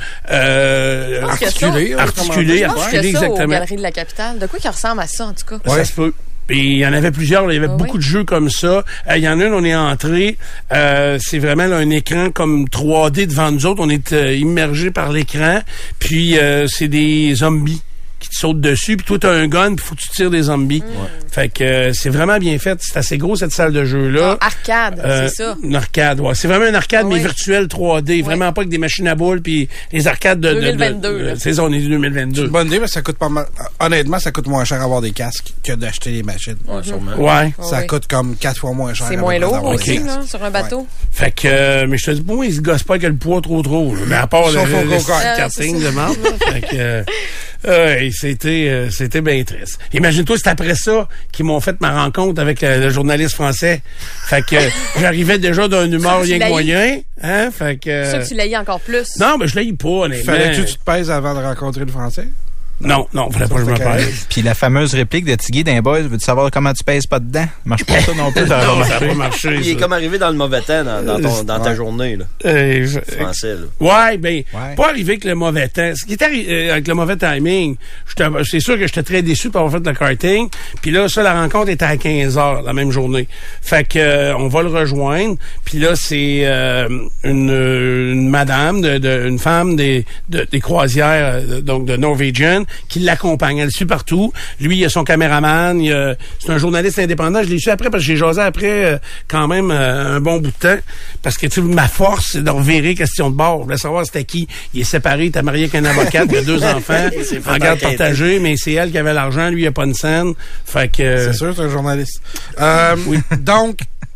Euh, Je pense que Articulé, ça- là, articulé, Je pense articulé, que ça, aux exactement. Galeries de la Capitale. De quoi qui ressemble à ça, en tout cas? Ça se peut. Et il y en avait plusieurs, là. Il y avait Ah beaucoup oui? de jeux comme ça. Euh, Il y en a une, on est entré. Euh, c'est vraiment là, un écran comme trois D devant nous autres. On est euh, immergé par l'écran. Puis euh, c'est des zombies qui te sautent dessus. Puis toi, t'as un gun, puis faut que tu tires des zombies. Fait que euh, c'est vraiment bien fait. C'est assez gros, cette salle de jeu-là. Ah, arcade, Euh, c'est ça. Une arcade, ouais. C'est vraiment une arcade, Ah mais oui. virtuelle trois D. Vraiment pas avec des machines à boules, puis les arcades de... de- deux mille de- vingt-deux, de- là. C'est ça, on est deux mille vingt-deux. Bonne idée, mais ça coûte pas mal. Honnêtement, ça coûte moins cher avoir des casques que d'acheter les machines. Ouais, sûrement. Ouais. Ah Ça oui. coûte comme quatre fois moins cher. C'est à peu moins près lourd d'avoir aussi, des casques. là, sur un bateau. Fait que, euh, mais je te dis, pour moi, ils se gossent pas avec le poids trop trop. là. Mais à part le, Sauf au le, le go-kart. Ah, karting c'est de marde, là. Fait que, euh, ouais, c'était, euh, c'était bien triste. Imagine-toi, c'est après ça qu'ils m'ont fait ma rencontre avec euh, le journaliste français. Fait que, euh, j'arrivais déjà d'un humeur Ça, tu rien que l'as eu? moyen. Hein? Fait que, C'est sûr euh, que tu l'as eu encore plus. non, mais je l'ai eu pas, honnêtement. Fallait-tu que tu te pèses avant de rencontrer le français? Non, non, fallait pas que je me pèse. Puis la fameuse réplique de Tiggy d'un boys, veux-tu savoir comment tu pèses pas dedans? Marche pas ça non plus, ça non, va ça a pas marché. Il est comme arrivé dans le mauvais temps dans, dans, ton, dans ta ouais. journée, là. Euh, je, Français, là. Ouais, ben, ouais. pas arrivé avec le mauvais temps. Ce qui est arrivé euh, avec le mauvais timing, c'est sûr que j'étais très déçu pour avoir fait le karting. Puis là, ça, la rencontre était à quinze heures, la même journée. Fait que euh, on va le rejoindre. Puis là, c'est euh, une, une madame, de, de, une femme des, de, des croisières, euh, donc de Norwegian, qui l'accompagne. Elle le suit partout. Lui, il a son caméraman. Il a, c'est un journaliste indépendant. Je l'ai su après parce que j'ai jasé après euh, quand même euh, un bon bout de temps. Parce que tu sais, ma force, c'est de revirer question de bord. Je voulais savoir c'était qui. Il est séparé, il était marié avec un avocat, il a deux enfants, en garde partagée, mais c'est elle qui avait l'argent, lui, il a pas une scène. Fait que... Euh, c'est sûr, c'est un journaliste. Euh, oui. Donc,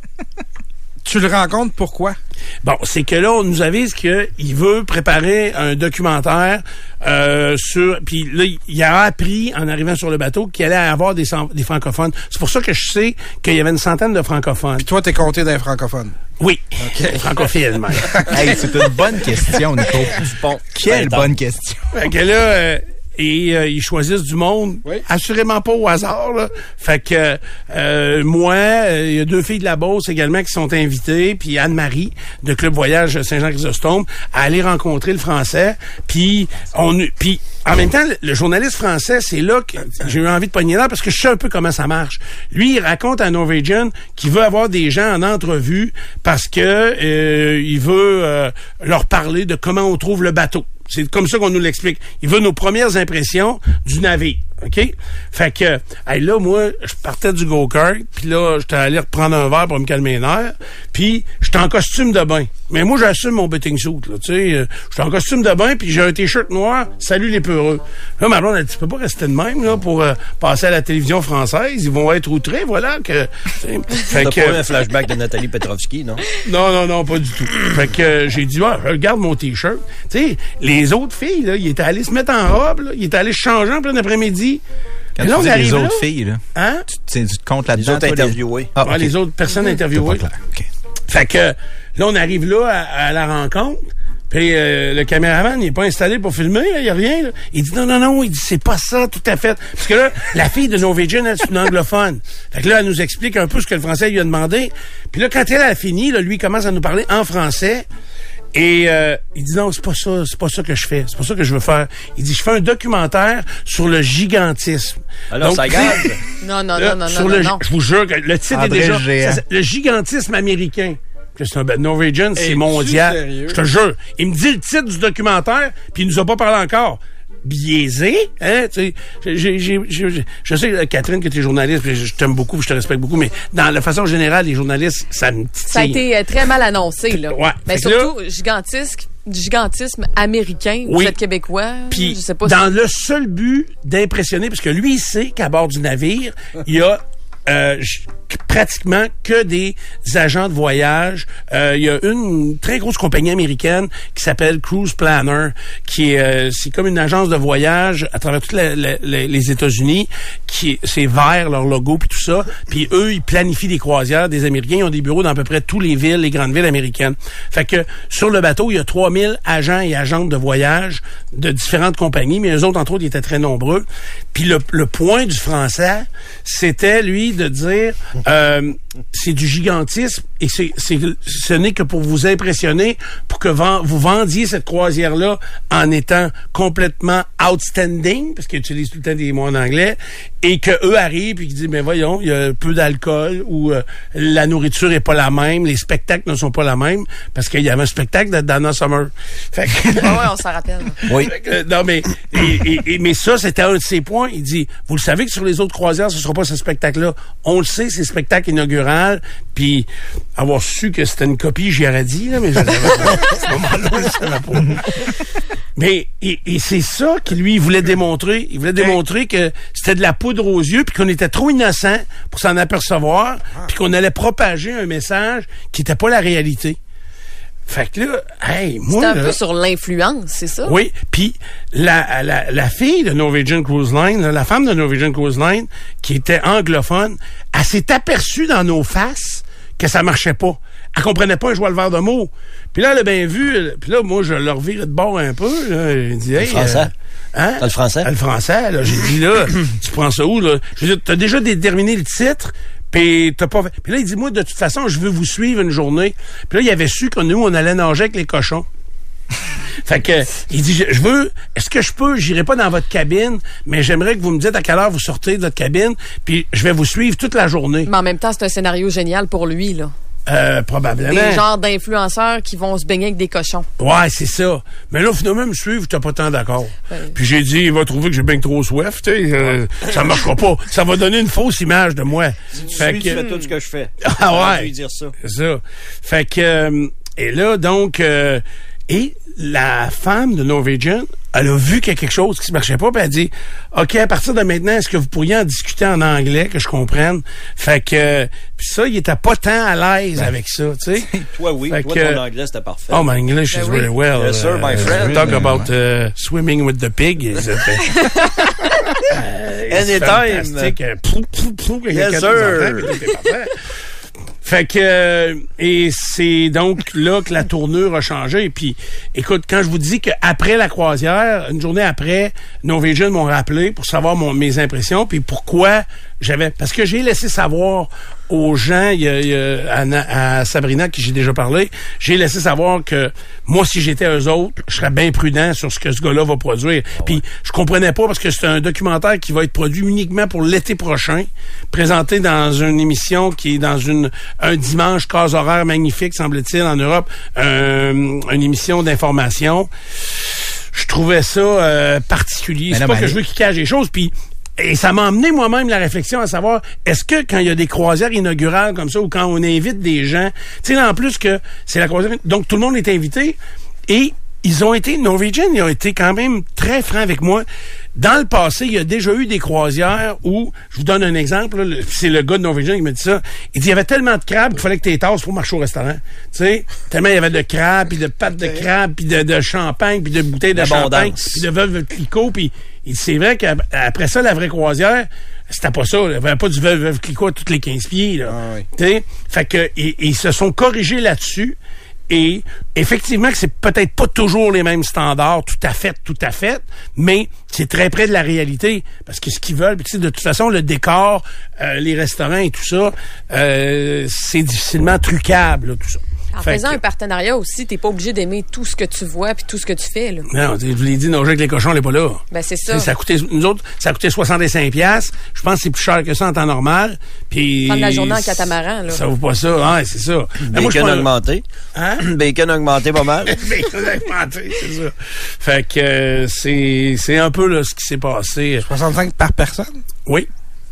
tu le rencontres pourquoi? Bon, c'est que là, on nous avise qu'il veut préparer un documentaire euh, sur... Puis là, il a appris, en arrivant sur le bateau, qu'il allait avoir des, des francophones. C'est pour ça que je sais qu'il y avait une centaine de francophones. Puis toi, t'es compté d'un francophone? Oui. Okay. Francophile, même. Hey, c'est une bonne question, Nico. Bon, quelle ben, bonne question. Fait que là... Euh, et euh, ils choisissent du monde, oui. Assurément pas au hasard, là. Fait que euh, moi, il euh, y a deux filles de la Beauce également qui sont invitées, puis Anne-Marie de Club Voyage Saint-Jean-Chrysostome à aller rencontrer le Français, puis on puis en même temps, le journaliste français, c'est là que j'ai eu envie de pogner là parce que je sais un peu comment ça marche. Lui, il raconte à Norwegian qu'il veut avoir des gens en entrevue parce que euh, il veut euh, leur parler de comment on trouve le bateau. C'est comme ça qu'on nous l'explique. Il veut nos premières impressions du navire. OK? Fait que, hey, là, moi, je partais du go-kart, puis là, j'étais allé reprendre un verre pour me calmer les nerfs, puis j'étais en costume de bain. Mais moi, j'assume mon betting suit, là, tu sais. Euh, j'étais en costume de bain, puis j'ai un t-shirt noir, salut les peureux. Là, ma blonde, elle dit, tu peux pas rester de même, là, pour euh, passer à la télévision française. Ils vont être outrés, voilà, que... Fait T'as que, pas un flashback de Nathalie Petrovski, non? Non, non, non, pas du tout. Fait que euh, j'ai dit, ah, regarde mon t-shirt. Tu sais, les autres filles, là, ils étaient allés se mettre en robe, là, ils étaient allés se changer en plein après-midi. Quand là, tu dis les autres là, filles, là, hein? tu, tu te comptes là-dedans. Les autres interviewés. Ah, okay. Ouais, les autres personnes interviewées. Okay. Fait que là, on arrive là à, à la rencontre. Puis euh, le caméraman, il est pas installé pour filmer, il y a rien. Là. Il dit non, non, non, il dit c'est pas ça tout à fait. Parce que là, la fille de Norwegian, elle, c'est une anglophone. Fait que là, elle nous explique un peu ce que le français lui a demandé. Puis là, quand elle a fini, là, lui commence à nous parler en français. Et euh, il dit non, c'est pas ça, c'est pas ça que je fais, c'est pas ça que je veux faire. Il dit je fais un documentaire sur le gigantisme. Alors donc, ça gaze. Non non là, non non sur non, le, non. Je vous jure que le titre André est déjà Géant. ça, le gigantisme américain. C'est un ben, Norwegian, c'est Es-tu mondial. sérieux? Je te jure. Il me dit le titre du documentaire, puis il nous a pas parlé encore. Biaisé, hein, tu sais, j'ai, j'ai, j'ai, je sais, Catherine, que tu es journaliste, puis je t'aime beaucoup, je te respecte beaucoup, mais dans la façon générale, les journalistes, ça me titille. Ça a été euh, très mal annoncé, là. Ouais. Mais Fait surtout, là, gigantisque, gigantisme américain, oui. vous êtes québécois, puis je sais pas. Dans si... le seul but d'impressionner, parce que lui, il sait qu'à bord du navire, il y a Euh, pratiquement que des agents de voyage. Euh, il y a une très grosse compagnie américaine qui s'appelle Cruise Planner, qui est euh, c'est comme une agence de voyage à travers toutes la, la, la, les États-Unis, qui c'est vert leur logo puis tout ça. Puis eux, ils planifient des croisières des Américains. Ils ont des bureaux dans à peu près toutes les villes, les grandes villes américaines. Fait que sur le bateau, il y a trois mille agents et agentes de voyage de différentes compagnies, mais eux autres, entre autres, ils étaient très nombreux. Puis le, le point du français, c'était, lui, de dire euh, c'est du gigantisme et c'est, c'est ce n'est que pour vous impressionner, pour que vend, vous vendiez cette croisière-là en étant complètement outstanding, parce qu'ils utilisent tout le temps des mots en anglais, et que eux arrivent et qu'ils disent, ben voyons, il y a peu d'alcool, ou euh, la nourriture est pas la même, les spectacles ne sont pas la même, parce qu'il y avait un spectacle de Donna Summer. Fait que, ah ouais, on s'en rappelle. Oui. Fait que, non, mais, et, et, et, mais ça, c'était un de ses points. Il dit, vous le savez que sur les autres croisières, ce sera pas ce spectacle-là. On le sait, c'est le spectacle inaugural, puis avoir su que c'était une copie, j'y aurais dit, là, mais je savais pas. À ce moment-là, je savais pas. Mais, et, et c'est ça qu'il lui voulait démontrer. Il voulait démontrer que c'était de la poudre aux yeux, puis qu'on était trop innocent pour s'en apercevoir, puis qu'on allait propager un message qui n'était pas la réalité. Fait que là, hey, moi... C'est un là, peu sur l'influence, c'est ça? Oui, puis la, la, la fille de Norwegian Cruise Line, là, la femme de Norwegian Cruise Line, qui était anglophone, elle s'est aperçue dans nos faces que ça marchait pas. elle comprenait pas, je vois le verre de mots. Puis là, elle a bien vu, puis là, moi, je le revire de bord un peu, là. Il dit, hey, le français? Euh, hein? T'as le français? Le français, là. J'ai dit, là, tu prends ça où, là? Je veux dire, t'as déjà déterminé le titre, puis t'as pas fait. Puis là, il dit, moi, de toute façon, je veux vous suivre une journée. Puis là, il avait su que nous, on allait nager avec les cochons. Fait que, il dit, je, je veux, est-ce que je peux, j'irai pas dans votre cabine, mais j'aimerais que vous me dites à quelle heure vous sortez de votre cabine, puis je vais vous suivre toute la journée. Mais en même temps, c'est un scénario génial pour lui, là. Euh, probablement. Des genres d'influenceurs qui vont se baigner avec des cochons. Ouais, c'est ça. Mais là, finalement, me suivre, t'as pas tant d'accord. Ouais. Puis j'ai dit, il va trouver que j'ai bien trop soif, tu sais, euh, ça marchera pas. Ça va donner une fausse image de moi. Si tu fait suis, que, tu fais tout ce que je fais. Ah ouais. Je vais lui dire ça. C'est ça. Fait que, euh, et là, donc, euh, et la femme de Norwegian, elle a vu qu'il y a quelque chose qui ne marchait pas, puis elle a dit, OK, à partir de maintenant, est-ce que vous pourriez en discuter en anglais, que je comprenne? Fait que, puis ça, il était pas tant à l'aise ben, avec ça, tu sais. Toi, oui. Fait toi, que, ton anglais, c'était parfait. Oh, my English ben is oui. very well. Yes, sir, my friend. Uh, talk about uh, swimming with the pig. Is it, uh, Anytime. Pou, pou, pou, yes, sir. Fait que, euh, et c'est donc là que la tournure a changé. Puis, écoute, quand je vous dis qu'après la croisière, une journée après, Norwegian m'ont rappelé pour savoir mon, mes impressions, puis pourquoi j'avais... Parce que j'ai laissé savoir aux gens, il y a, il y a, à, à Sabrina, qui j'ai déjà parlé, j'ai laissé savoir que moi, si j'étais eux autres, je serais bien prudent sur ce que ce gars-là va produire. Ah ouais. Puis, je comprenais pas, parce que c'est un documentaire qui va être produit uniquement pour l'été prochain, présenté dans une émission qui est dans une un dimanche, case horaire magnifique, semble-t-il, en Europe, euh, une émission d'information. Je trouvais ça euh, particulier. C'est pas que je veux qu'il cache des choses, puis et ça m'a amené moi-même la réflexion à savoir, est-ce que quand il y a des croisières inaugurales comme ça, ou quand on invite des gens, tu sais, en plus que c'est la croisière, donc tout le monde est invité, et ils ont été, Norwegian, ils ont été quand même très francs avec moi. Dans le passé, il y a déjà eu des croisières où, je vous donne un exemple, là, c'est le gars de Norwegian qui me dit ça, il dit, il y avait tellement de crabes qu'il fallait que tu tasses pour marcher au restaurant. Tu sais, tellement il y avait de crabes, puis de pâtes de crabes, puis de, de champagne, puis de bouteilles de champagne, puis de veuve Clicquot, puis c'est vrai qu'après ça, la vraie croisière, c'était pas ça. Il n'y avait pas du veuve, veuve Clicquot à toutes les quinze pieds. Là. Ah, oui. Tu sais, fait que, et, et ils se sont corrigés là-dessus. Et effectivement que c'est peut-être pas toujours les mêmes standards, tout à fait, tout à fait, mais c'est très près de la réalité, parce que ce qu'ils veulent, puis tu sais, de toute façon, le décor, euh, les restaurants et tout ça, euh, c'est difficilement trucable, là, tout ça. En fait faisant que, un partenariat aussi, t'es pas obligé d'aimer tout ce que tu vois puis tout ce que tu fais, là. Non, je vous l'ai dit, nager avec les cochons, on n'est pas là. Ben, c'est ça. T'sais, ça coûtait, nous autres, ça coûtait soixante-cinq piastres. Je pense que c'est plus cher que ça en temps normal. Puis. Prendre la journée en catamaran, là. Ça vaut pas ça. Ouais, c'est ça. Bacon moi, je augmenté. Hein? Bacon augmenté pas mal. Bacon augmenté, c'est ça. Fait que, euh, c'est, c'est un peu, là, ce qui s'est passé. soixante-cinq par personne? Oui.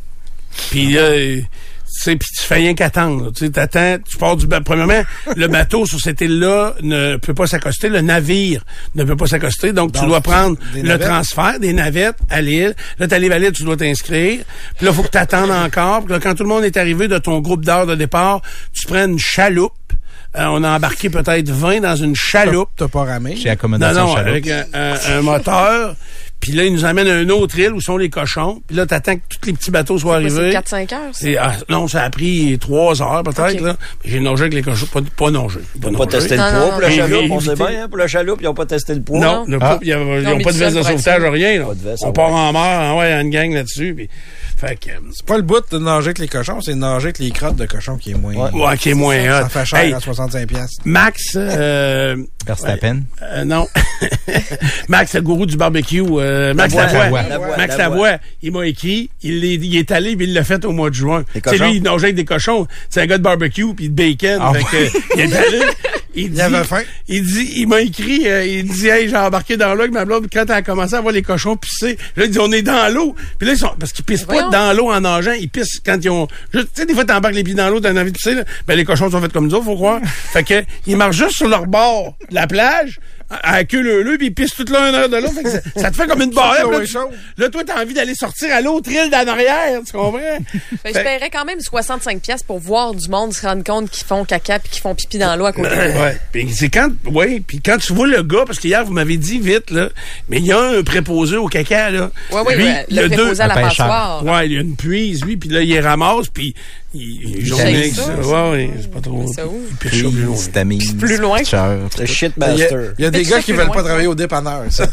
Puis là, euh, tu sais, puis tu fais rien qu'attendre. Tu sais, t'attends, tu pars du... Premièrement, le bateau sur cette île-là ne peut pas s'accoster. Le navire ne peut pas s'accoster. Donc, donc tu dois prendre le navettes. transfert des navettes à l'île. Là, t'arrives à l'île, tu dois t'inscrire. Puis là, il faut que tu attendes encore. Puis là, quand tout le monde est arrivé de ton groupe d'heures de départ, tu prends une chaloupe. Euh, on a embarqué peut-être vingt dans une chaloupe. T'as pas ramé? Chez Accommodation Non, non, chaloupe. avec un, un, un moteur. Puis là, ils nous amènent à une autre île où sont les cochons. Puis là, t'attends que tous les petits bateaux soient c'est arrivés. C'est quatre cinq heures, c'est, ah, non, ça a pris trois heures peut-être. Okay. Là. J'ai nagé avec les cochons. Pas, pas nagé. Ils n'ont pas testé le poids pour la chaloupe, on sait bien. Hein, pour la chaloupe, ils n'ont pas testé le poids. Non, le ah. ils n'ont pas de veste de sauvetage, rien. Là. Veste, on part en mer, ouais, une gang là-dessus. Puis, fait que, c'est pas le bout de nager avec les cochons, c'est de nager avec les crottes de cochons qui est moins... Ouais, ouais qui est moins hot. Ça fait cher hey, à soixante-cinq piastres. Max... Euh, Verstappen? Euh, non. Max, le gourou du barbecue. Euh, Max Lavoie. Max Lavoie, il m'a écrit, il est, il est allé, puis il l'a fait au mois de juin. C'est lui, il nageait avec des cochons. C'est un gars de barbecue, puis de bacon. Oh. Fait que, il est allé... Il, dit, il avait faim. Il dit, il m'a écrit, euh, il dit, hey, j'ai embarqué dans l'eau avec ma blonde, quand elle a commencé à voir les cochons pisser, là, il dit, on est dans l'eau. Puis là, ils sont, parce qu'ils pissent pas dans l'eau en nageant, ils pissent quand ils ont, tu sais, des fois, t'embarques les pieds dans l'eau, t'as envie de pisser, là. Ben, les cochons sont faits comme ça, faut croire. Fait que, ils marchent juste sur leur bord de la plage, à la queue leu-leu, puis ils pissent toute l'un heure de l'eau. Fait que ça, ça te fait comme une barrière. Là, tu, là, toi, t'as envie d'aller sortir à l'autre île d'en arrière, tu comprends? Ben, je paierais quand même soixante-cinq piastres pour voir du monde se rendre compte qu'ils font caca puis qu'ils font pipi dans l'eau à côté. Ouais. Puis c'est quand, ouais, puis quand tu vois le gars, parce qu'hier, vous m'avez dit vite, là, mais il y a un préposé au caca, là. Ouais, oui, lui, le, le préposé deux, à la passoire. Ouais, il y a une puise, lui, puis là, il ramasse, puis Il, il journée, ça, ça. Ouais, ouais, c'est pas trop. Ça où? Il pêche plus loin. Vitamine, plus loin. Le shitmaster. Il y a des gars qui veulent pas travailler au dépanneur, ça.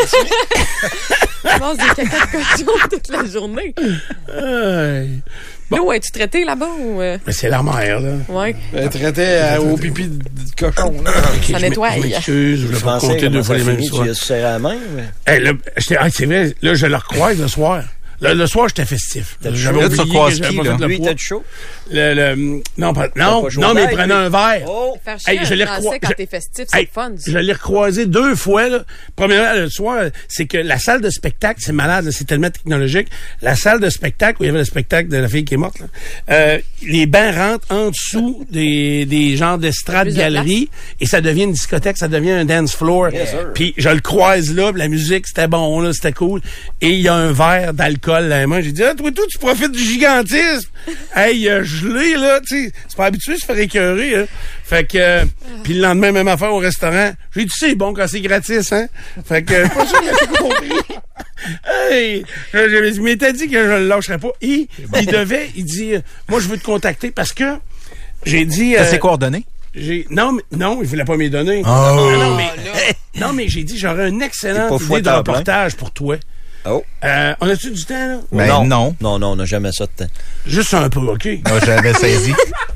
Tu manges des caca de cochon toute la journée. Aïe. Bon. L'eau, es-tu traité là-bas ou... Euh... Mais c'est la mer, là. Ouais. Elle traitait euh, au pipi de, de cochon, là. Okay, ça je nettoie. Je m'excuse, je voulais pas compter deux fois les mêmes soirs. Tu as serré à la main? Mais... Hey, là, ah, c'est vrai, là, je le recroise le soir. Le, le soir, j'étais festif. J'avais oublié que croises j'avais qui, pas là? fait le Lui, poids. t'as chaud? Le, le, non, pas, non, pas non, mais il d'ail, prenait lui. un verre. Oh! Faire chier Hey, je l'ai un Français recroi- quand je- t'es festif, c'est Hey, le fun. ça. je l'ai recroisé deux fois. Là. Premièrement, le soir, c'est que la salle de spectacle, c'est malade, là, c'est tellement technologique. La salle de spectacle, où il y avait le spectacle de la fille qui est morte, là, euh, les bancs rentrent en dessous des, des genres d'estrades, Plus de galeries, et ça devient une discothèque, ça devient un dance floor. Yes, sir. Puis je le croise là, puis la musique, c'était bon, là, c'était cool. Et il y a un verre d'alcool dans les mains. J'ai dit, ah, toi, toi, tu profites du gigantisme. Hey, il a gelé, là, tu sais. C'est pas habitué de se faire écœurer, hein. Fait que, euh, puis le lendemain, même affaire au restaurant. J'ai dit, c'est bon quand c'est gratis, hein. Fait que, je suis pas sûr qu'il a tout compris. Hey, je, je, je m'étais dit que je le lâcherais pas. Et il devait, il dit, euh, moi, je veux te contacter parce que j'ai dit... T'as euh, ses coordonnées? J'ai, non, mais, non, il voulait pas m'y donner. Oh. Non, non, mais, non, mais j'ai dit, j'aurais une excellente T'es pas idée fouette de à plein. reportage pour toi. Oh. Euh, on a-tu du temps, là? Ben non. non. Non, non, on n'a jamais ça de temps. Juste un peu, OK? Moi, j'avais saisi.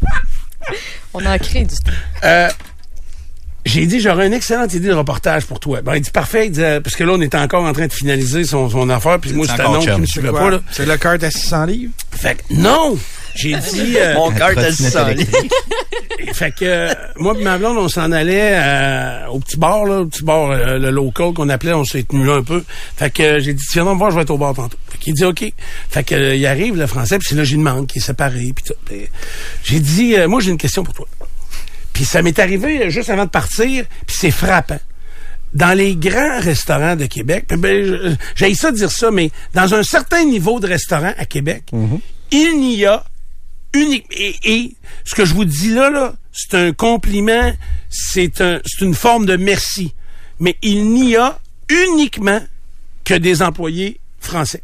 On en crée du temps. Euh, j'ai dit, j'aurais une excellente idée de reportage pour toi. Ben, il dit, parfait, il dit, euh, parce que là, on était encore en train de finaliser son, son affaire, puis moi, C'est c'était un encore nom qui chum. me C'est suivait quoi? pas, là. C'est le cart à six cents livres? Fait que, non! J'ai dit... euh, Mon cart à six cents livres. fait que, euh, moi et ma blonde, on s'en allait euh, au petit bar, là, au petit bar, euh, le local qu'on appelait, on s'est tenu là un peu. Fait que euh, j'ai dit, viens donc me voir, je vais être au bar tantôt. Fait qu'il dit, OK. Fait que, euh, il arrive, le français, puis c'est là, j'ai une demande qui est séparée, puis tout. Puis, j'ai dit, euh, moi, j'ai une question pour toi. Puis ça m'est arrivé euh, juste avant de partir, puis c'est frappant. Dans les grands restaurants de Québec, ben, je- j'ai ça de dire ça, mais dans un certain niveau de restaurant à Québec, il n'y a unique et, et ce que je vous dis là, là, c'est un compliment, c'est un, c'est une forme de merci. Mais il n'y a uniquement que des employés français.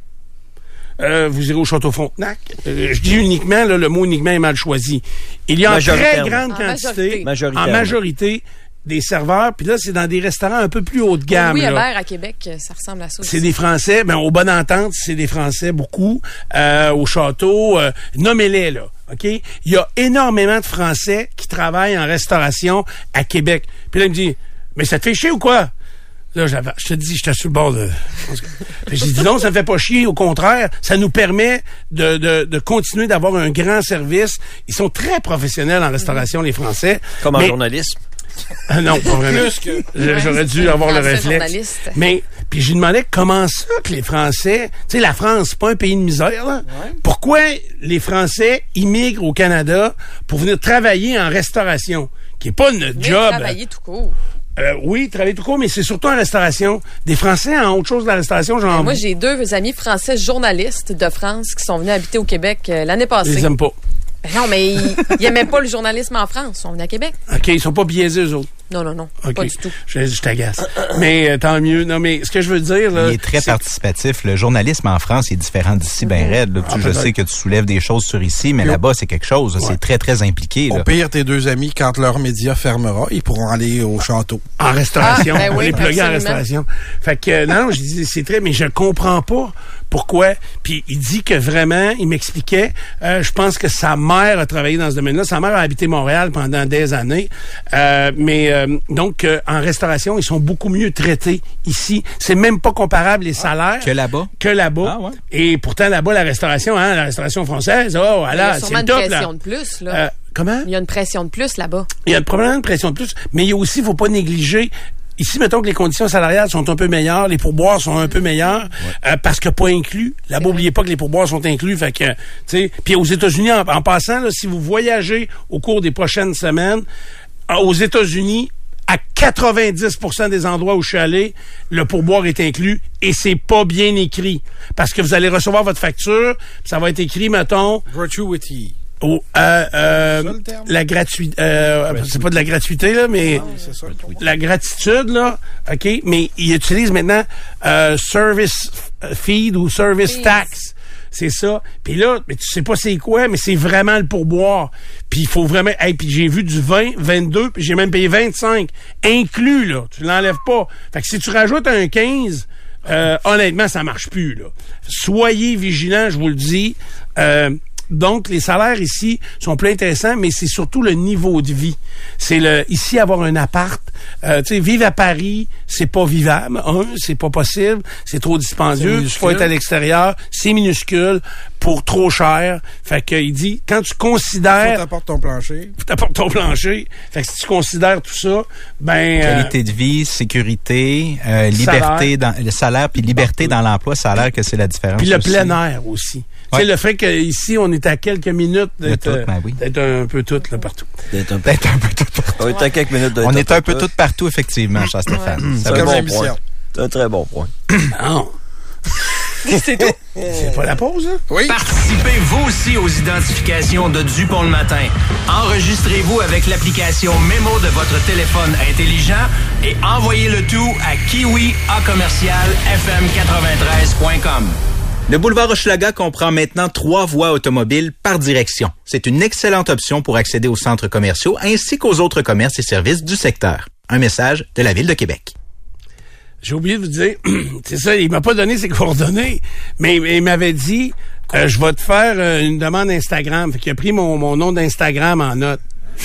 Euh, vous irez au Château Frontenac. Euh, je dis uniquement, là, le mot uniquement est mal choisi. Il y a en très Majoritairement. grande En quantité, majorité. en majorité, des serveurs. Puis là, c'est dans des restaurants un peu plus haut de gamme. Oui, là. Hébert à Québec, ça ressemble à ça aussi. C'est des Français, ben au Bonne Entente, c'est des Français beaucoup. Euh, au château, euh, nommez-les là, ok. Il y a énormément de Français qui travaillent en restauration à Québec. Puis là, il me dit, mais ça te fait chier ou quoi? Là, j'avais, je te dis, j'étais sur le bord de... J'ai dit non, ça me fait pas chier. Au contraire, ça nous permet de, de, de continuer d'avoir un grand service. Ils sont très professionnels en restauration, les Français. Comme en Mais- journalisme. Ah non, pas vraiment. Plus que... Je- J'aurais dû Ouais, avoir le Français réflexe. journaliste. Mais, puis je lui demandais comment ça que les Français... Tu sais, la France, c'est pas un pays de misère, là. Pourquoi les Français immigrent au Canada pour venir travailler en restauration, qui est pas notre Mais job? travailler tout court. Euh, oui, travailler tout court, mais c'est surtout en restauration. Des Français en autre chose de la restauration, genre... Moi, j'ai deux amis français journalistes de France qui sont venus habiter au Québec euh, l'année Je passée. les aime pas. Ben non, mais ils, ils aimaient pas le journalisme en France. Ils sont venus à Québec. OK, ils sont pas biaisés, eux autres. Non, non, non. OK. Pas du tout. Je, je t'agace. mais euh, tant mieux. Non, mais ce que je veux dire, là... Il est très c'est- participatif. Le journalisme en France est différent d'ici, ben raide. là. Tu- Ah, je peut-être. sais que tu soulèves des choses sur ici, mais Yo. là-bas, c'est quelque chose. là. Ouais. C'est très, très impliqué. Au Là. pire, tes deux amis, quand leur média fermera, ils pourront aller au château. En restauration. Ah, ben on oui, est plugué en absolument. restauration. Fait que, euh, non, je dis, c'est très, mais je comprends pas pourquoi. Puis il dit que vraiment, il m'expliquait, euh, je pense que sa mère a travaillé dans ce domaine-là. Sa mère a habité Montréal pendant des années. Euh, mais, euh, donc, euh, en restauration, ils sont beaucoup mieux traités ici. C'est même pas comparable les salaires. Que là-bas? Que là-bas. Ah, ouais. Et pourtant, là-bas, la restauration, hein, la restauration française, oh, Il y a voilà, c'est sûrement le une top, pression là. de plus, là. Euh, comment? Il y a une pression de plus là-bas. Il y a probablement une pression de plus, mais il y a aussi, il faut pas négliger. Ici, mettons que les conditions salariales sont un peu meilleures, les pourboires sont un peu meilleurs, euh, parce que pas inclus. Là-bas, oubliez pas que les pourboires sont inclus, fait que, tu sais. Puis aux États-Unis, en, en passant, là, si vous voyagez au cours des prochaines semaines, euh, aux États-Unis, à quatre-vingt-dix pour cent des endroits où je suis allé, le pourboire est inclus et c'est pas bien écrit. Parce que vous allez recevoir votre facture, puis ça va être écrit, mettons, Gratuity. au, euh, euh, C'est ça, le terme? la gratuité, euh, c'est pas de la gratuité, là, mais C'est ça. la gratitude, là, OK, mais ils utilisent maintenant euh, service feed ou service Fees. tax. c'est ça. Puis là, mais tu sais pas c'est quoi, mais c'est vraiment le pourboire. Puis il faut vraiment... Hey, puis j'ai vu du vingt, vingt-deux, puis j'ai même payé vingt-cinq. Inclus, là. Tu l'enlèves pas. Fait que si tu rajoutes un quinze, euh, honnêtement, ça marche plus, là. Soyez vigilants, je vous le dis. Euh, Donc, les salaires ici sont plus intéressants, mais c'est surtout le niveau de vie. C'est le ici avoir un appart. Euh, tu sais, vivre à Paris, c'est pas vivable. Un, c'est pas possible. C'est trop dispendieux. Il faut être à l'extérieur. C'est minuscule pour trop cher. Fait que il dit, quand tu considères... Faut t'apporter ton plancher. Faut t'apporter ton plancher. Fait que si tu considères tout ça, ben... Qualité de vie, sécurité, euh, liberté, dans le salaire, puis liberté dans l'emploi, ça a l'air que c'est la différence. Puis le aussi. plein air aussi. Ouais. Tu sais, le fait qu'ici, on est à quelques minutes d'être, tout, ben oui. d'être un peu tout là, partout. D'être un peu, D'être un peu tout partout. on est à quelques minutes d'être On est un peu tout. tout partout, effectivement, cher Stéphane. C'est un bon point. C'est un très bon point. Non. C'est tout. C'est pas la pause, hein? Oui. Participez vous aussi aux identifications de Dupont le matin. Enregistrez-vous avec l'application Mémo de votre téléphone intelligent et envoyez le tout à kiwi a commercial f m quatre-vingt-treize point com. Le boulevard Hochelaga comprend maintenant trois voies automobiles par direction. C'est une excellente option pour accéder aux centres commerciaux ainsi qu'aux autres commerces et services du secteur. Un message de la Ville de Québec. J'ai oublié de vous dire, c'est ça, il m'a pas donné ses coordonnées, mais, mais il m'avait dit, euh, je vais te faire euh, une demande Instagram. Fait qu'il a pris mon, mon nom d'Instagram en note.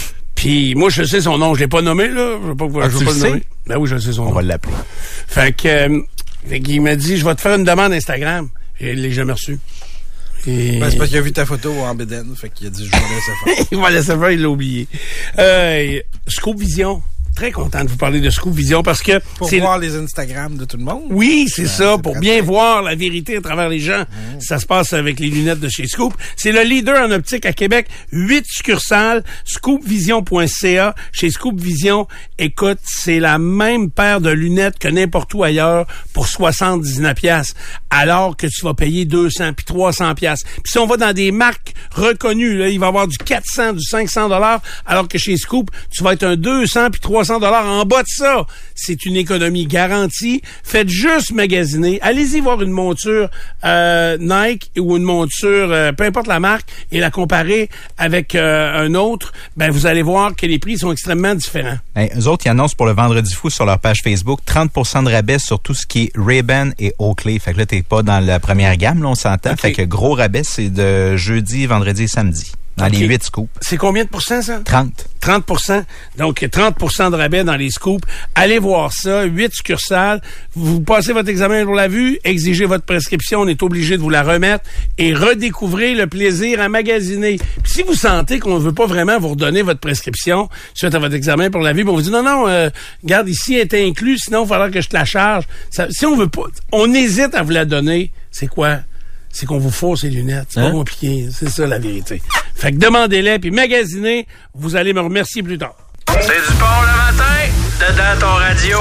Puis moi, je sais son nom, je l'ai pas nommé, là. Je veux pas, Ah, je veux tu pas le le sais? nommer. Ben oui, je sais son On nom. va l'appeler. Fait que, euh, fait qu'il m'a dit, je vais te faire une demande Instagram. Et il l'a jamais reçu. Et... Ben, c'est parce qu'il a vu ta photo en bédaine, fait qu'il a dit, je vais laisser faire. il va laisser faire, il l'a oublié. Euh, Scoop Vision. Très content de vous parler de Scoop Vision parce que... Pour c'est voir les Instagram de tout le monde. Oui, c'est ça, c'est pour pratique. bien voir la vérité à travers les gens. Mmh. Ça se passe avec les lunettes de chez Scoop. C'est le leader en optique à Québec. Huit succursales, scoop vision point c a. Chez Scoop Vision, écoute, c'est la même paire de lunettes que n'importe où ailleurs pour soixante-dix-neuf piastres, alors que tu vas payer deux cents puis trois cents piastres. Puis si on va dans des marques reconnues, là, il va y avoir du quatre cents, du cinq cents dollars, alors que chez Scoop, tu vas être un deux cents puis trois cents dollars en bas de ça. C'est une économie garantie. Faites juste magasiner. Allez-y voir une monture euh, Nike ou une monture, euh, peu importe la marque, et la comparer avec euh, un autre. Ben vous allez voir que les prix sont extrêmement différents. Ben, eux autres, ils annoncent pour le Vendredi fou sur leur page Facebook trente pour cent de rabais sur tout ce qui est Ray-Ban et Oakley. Fait que là, t'es pas dans la première gamme, là, on s'entend. Okay. Fait que gros rabais, c'est de jeudi, vendredi et samedi. Dans okay. les huit scoops. C'est combien de pourcents, ça? trente. trente pour cent. Donc, trente pour cent de rabais dans les scoops. Allez voir ça. huit succursales. Vous passez votre examen pour la vue, exigez votre prescription, on est obligé de vous la remettre et redécouvrez le plaisir à magasiner. Puis si vous sentez qu'on ne veut pas vraiment vous redonner votre prescription suite à votre examen pour la vue, on vous dit non, non, euh, regarde, ici, elle est inclus, sinon il va falloir que je te la charge. Ça, si on veut pas, on hésite à vous la donner, c'est quoi? C'est qu'on vous force les lunettes. C'est hein? pas compliqué. C'est ça, la vérité. Fait que demandez-les, puis magasinez. Vous allez me remercier plus tard. C'est du pont le matin, dedans ton radio.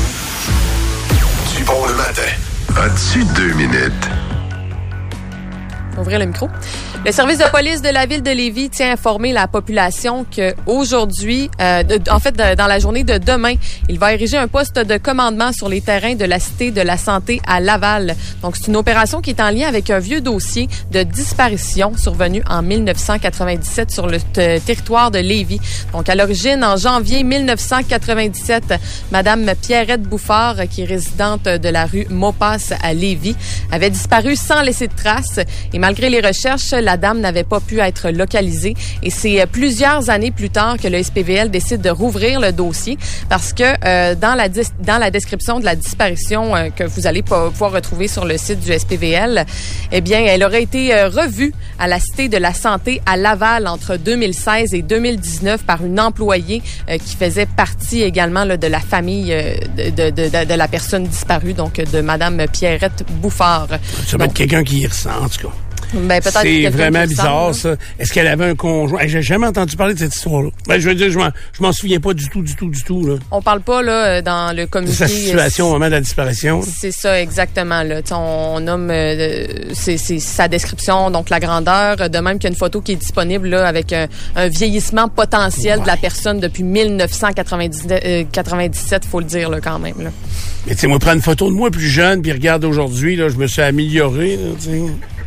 Du pont le matin. As-tu deux minutes? Ouvrir le micro. Le service de police de la ville de Lévis tient à informer la population que aujourd'hui, euh, de, en fait, de, dans la journée de demain, il va ériger un poste de commandement sur les terrains de la Cité de la Santé à Laval. Donc, c'est une opération qui est en lien avec un vieux dossier de disparition survenu en mille neuf cent quatre-vingt-dix-sept sur le t- territoire de Lévis. Donc, à l'origine, en janvier mille neuf cent quatre-vingt-dix-sept, Madame Pierrette Bouffard, qui est résidente de la rue Maupass à Lévis, avait disparu sans laisser de traces. Et malgré les recherches, la dame n'avait pas pu être localisée. Et c'est plusieurs années plus tard que le S P V L décide de rouvrir le dossier parce que euh, dans la dis- dans la description de la disparition euh, que vous allez pas pouvoir retrouver sur le site du S P V L, eh bien, elle aurait été euh, revue à la Cité de la Santé à Laval entre deux mille seize et deux mille dix-neuf par une employée euh, qui faisait partie également là, de la famille euh, de, de, de, de la personne disparue, donc de Madame Pierrette Bouffard. Ça va être quelqu'un qui y ressent, en tout cas. Ben, peut-être c'est vraiment qui bizarre, ressemble, ça. Est-ce qu'elle avait un conjoint? Hey, j'ai jamais entendu parler de cette histoire-là. Ben, je veux dire, je m'en, je m'en souviens pas du tout, du tout, du tout, là. On parle pas, là, dans le communiqué. De sa situation au moment de la disparition. Là. C'est ça, exactement, là. T'sais, on, on nomme, euh, c'est, c'est sa description, donc la grandeur. De même qu'il y a une photo qui est disponible, là, avec un, un vieillissement potentiel ouais. de la personne depuis mille neuf cent quatre-vingt-dix-sept, faut le dire, là, quand même, là. Mais tu sais, moi, prendre une photo de moi plus jeune, puis regarde aujourd'hui, là, je me suis amélioré, là, tu sais.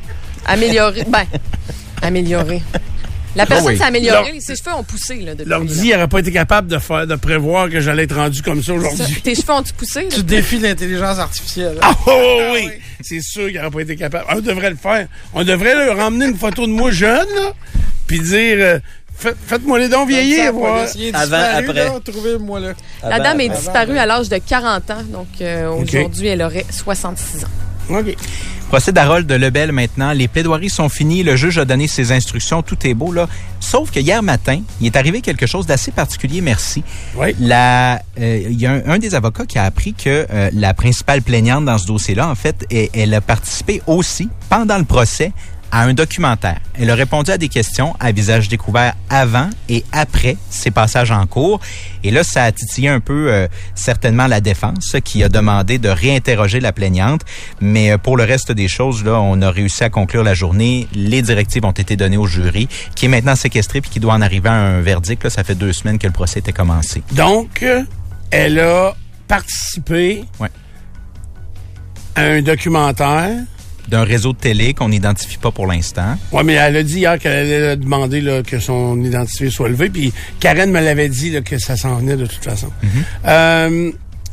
Améliorer. Ben, améliorer. La personne Oh oui. s'est améliorée. Leur- Ses cheveux ont poussé, là, depuis. L'ordi n'aurait pas été capable de faire, de prévoir que j'allais être rendu comme ça aujourd'hui. Ça, tes cheveux ont-tu poussé? Tu défies l'intelligence artificielle. Ah oh, oh, oui! C'est sûr qu'il n'aurait pas été capable. On devrait le faire. On devrait leur emmener une photo de moi jeune, là, puis dire euh, Faites, faites-moi les dons vieillir, voir. Avant, après. Trouvez-moi là. La dame est avant, disparue avant. à l'âge de quarante ans. Donc, euh, Okay. aujourd'hui, elle aurait soixante-six ans. OK. Procès d'Harold de Lebel maintenant. Les plaidoiries sont finies. Le juge a donné ses instructions. Tout est beau, là. Sauf que hier matin, il est arrivé quelque chose d'assez particulier, merci. Oui. La, euh, il y a un, un des avocats qui a appris que euh, la principale plaignante dans ce dossier-là, en fait, elle, elle a participé aussi, pendant le procès, à un documentaire. Elle a répondu à des questions à visage découvert avant et après ses passages en cours. Et là, ça a titillé un peu euh, certainement la défense qui a demandé de réinterroger la plaignante. Mais euh, pour le reste des choses, là, on a réussi à conclure la journée. Les directives ont été données au jury, qui est maintenant séquestré puis qui doit en arriver à un verdict. Là, ça fait deux semaines que le procès était commencé. Donc, euh, elle a participé Ouais. à un documentaire. D'un réseau de télé qu'on n'identifie pas pour l'instant. Oui, mais elle a dit hier qu'elle allait demander là, que son identité soit levée. Puis Karen me l'avait dit là, que ça s'en venait de toute façon. Mm-hmm. Euh,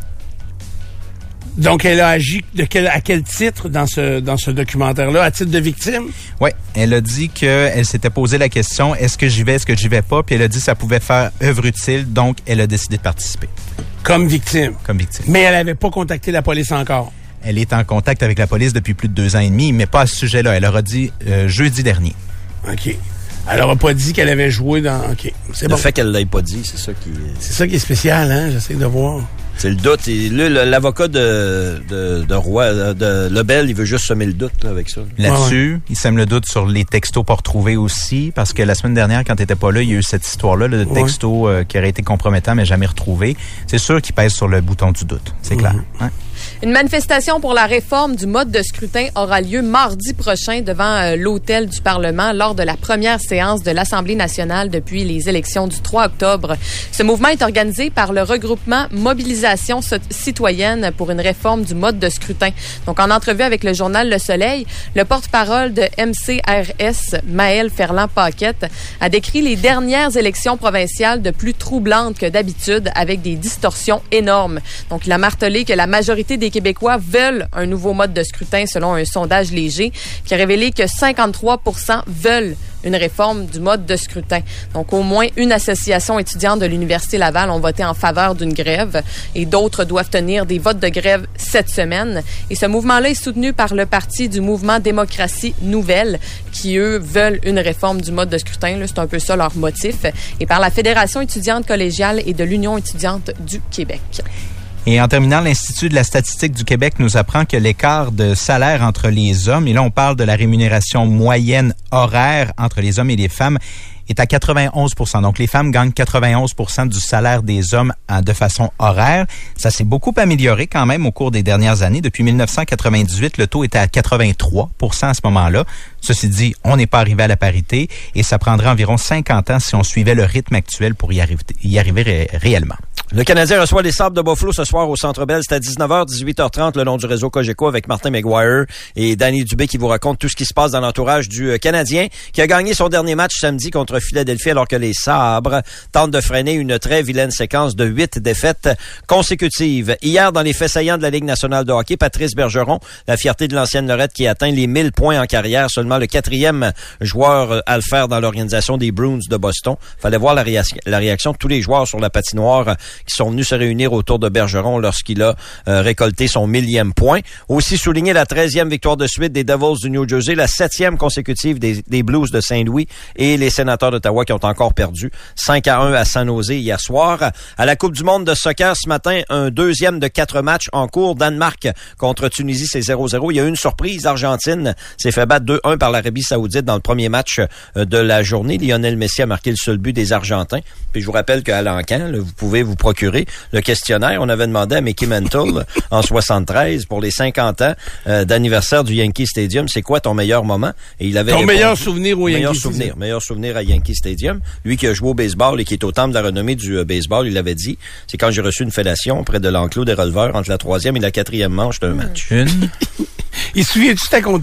donc, elle a agi de quel, à quel titre dans ce, dans ce documentaire-là? À titre de victime? Oui, elle a dit qu'elle s'était posé la question, est-ce que j'y vais, est-ce que j'y vais pas? Puis elle a dit que ça pouvait faire œuvre utile, donc elle a décidé de participer Comme victime. comme victime. Mais elle n'avait pas contacté la police encore. Elle est en contact avec la police depuis plus de deux ans et demi, mais pas à ce sujet-là. Elle aura dit euh, jeudi dernier. OK. Elle n'aura pas dit qu'elle avait joué dans... OK. C'est Le bon. fait qu'elle l'ait pas dit, c'est ça qui... C'est ça qui est spécial, hein? J'essaie de voir. C'est le doute. Et là, le- l'avocat de, de, de Roy, de Lebel, il veut juste semer le doute là, avec ça. Là-dessus, il sème le doute sur les textos pas retrouvés aussi, parce que la semaine dernière, quand tu n'étais pas là, il y a eu cette histoire-là, le Ouais. texto euh, qui aurait été compromettant, mais jamais retrouvé. C'est sûr qu'il pèse sur le bouton du doute, c'est clair. Hein? Une manifestation pour la réforme du mode de scrutin aura lieu mardi prochain devant euh, l'hôtel du Parlement lors de la première séance de l'Assemblée nationale depuis les élections du trois octobre. Ce mouvement est organisé par le regroupement Mobilisation so- citoyenne pour une réforme du mode de scrutin. Donc, en entrevue avec le journal Le Soleil, le porte-parole de M C R S, Maël Ferland-Paquette, a décrit les dernières élections provinciales de plus troublantes que d'habitude avec des distorsions énormes. Donc, il a martelé que la majorité des Québécois veulent un nouveau mode de scrutin selon un sondage léger qui a révélé que cinquante-trois pour cent veulent une réforme du mode de scrutin. Donc, au moins une association étudiante de l'Université Laval ont voté en faveur d'une grève et d'autres doivent tenir des votes de grève cette semaine. Et ce mouvement-là est soutenu par le parti du mouvement Démocratie Nouvelle qui, eux, veulent une réforme du mode de scrutin. Là, c'est un peu ça leur motif. Et par la Fédération étudiante collégiale et de l'Union étudiante du Québec. Et en terminant, l'Institut de la statistique du Québec nous apprend que l'écart de salaire entre les hommes, et là on parle de la rémunération moyenne horaire entre les hommes et les femmes, est à quatre-vingt-onze pour cent. Donc, les femmes gagnent quatre-vingt-onze pour cent du salaire des hommes hein, de façon horaire. Ça s'est beaucoup amélioré quand même au cours des dernières années. Depuis dix-neuf cent quatre-vingt-dix-huit, le taux était à quatre-vingt-trois pour cent à ce moment-là. Ceci dit, on n'est pas arrivé à la parité et ça prendrait environ cinquante ans si on suivait le rythme actuel pour y arriver, y arriver ré- réellement. Le Canadien reçoit les Sables de Buffalo ce soir au Centre Bell. C'est à dix-neuf heures, dix-huit heures trente, le long du réseau Cogeco avec Martin McGuire et Danny Dubé qui vous raconte tout ce qui se passe dans l'entourage du Canadien qui a gagné son dernier match samedi contre Philadelphie alors que les Sabres tentent de freiner une très vilaine séquence de huit défaites consécutives. Hier, dans les faits saillants de la Ligue nationale de hockey, Patrice Bergeron, la fierté de l'ancienne Lorette qui atteint les mille points en carrière, seulement le quatrième joueur à le faire dans l'organisation des Bruins de Boston. Fallait voir la, réaction, la réaction de tous les joueurs sur la patinoire qui sont venus se réunir autour de Bergeron lorsqu'il a euh, récolté son millième point. Aussi souligné la treizième victoire de suite des Devils du New Jersey, la septième consécutive des, des Blues de Saint-Louis et les Sénateurs d'Ottawa qui ont encore perdu cinq à un à San Jose hier soir. À la Coupe du monde de soccer ce matin, un deuxième de quatre matchs en cours. Danemark contre Tunisie, c'est zéro zéro. Il y a eu une surprise. L'Argentine s'est fait battre deux un par l'Arabie Saoudite dans le premier match de la journée. Lionel Messi a marqué le seul but des Argentins. Puis je vous rappelle qu'à l'Ancan, là, vous pouvez vous procurer le questionnaire. On avait demandé à Mickey Mantle en soixante-treize pour les cinquante ans euh, d'anniversaire du Yankee Stadium. C'est quoi ton meilleur moment? Et il avait Ton répondu, meilleur souvenir au meilleur Yankee souvenir, Stadium. meilleur souvenir à Yankee Stadium. Lui qui a joué au baseball et qui est au temple de la renommée du euh, baseball, il l'avait dit. C'est quand j'ai reçu une fellation près de l'enclos des releveurs entre la troisième et la quatrième manche d'un match. Une. Il se souvient-tu c'était contre qui?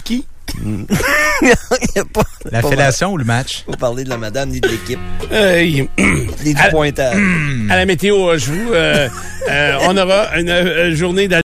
pas, La pas fellation mal. ou le match? Faut parler de la madame ni de l'équipe. Euh, Ni du à, pointage. à la météo, je vous, euh, euh, on aura une, une journée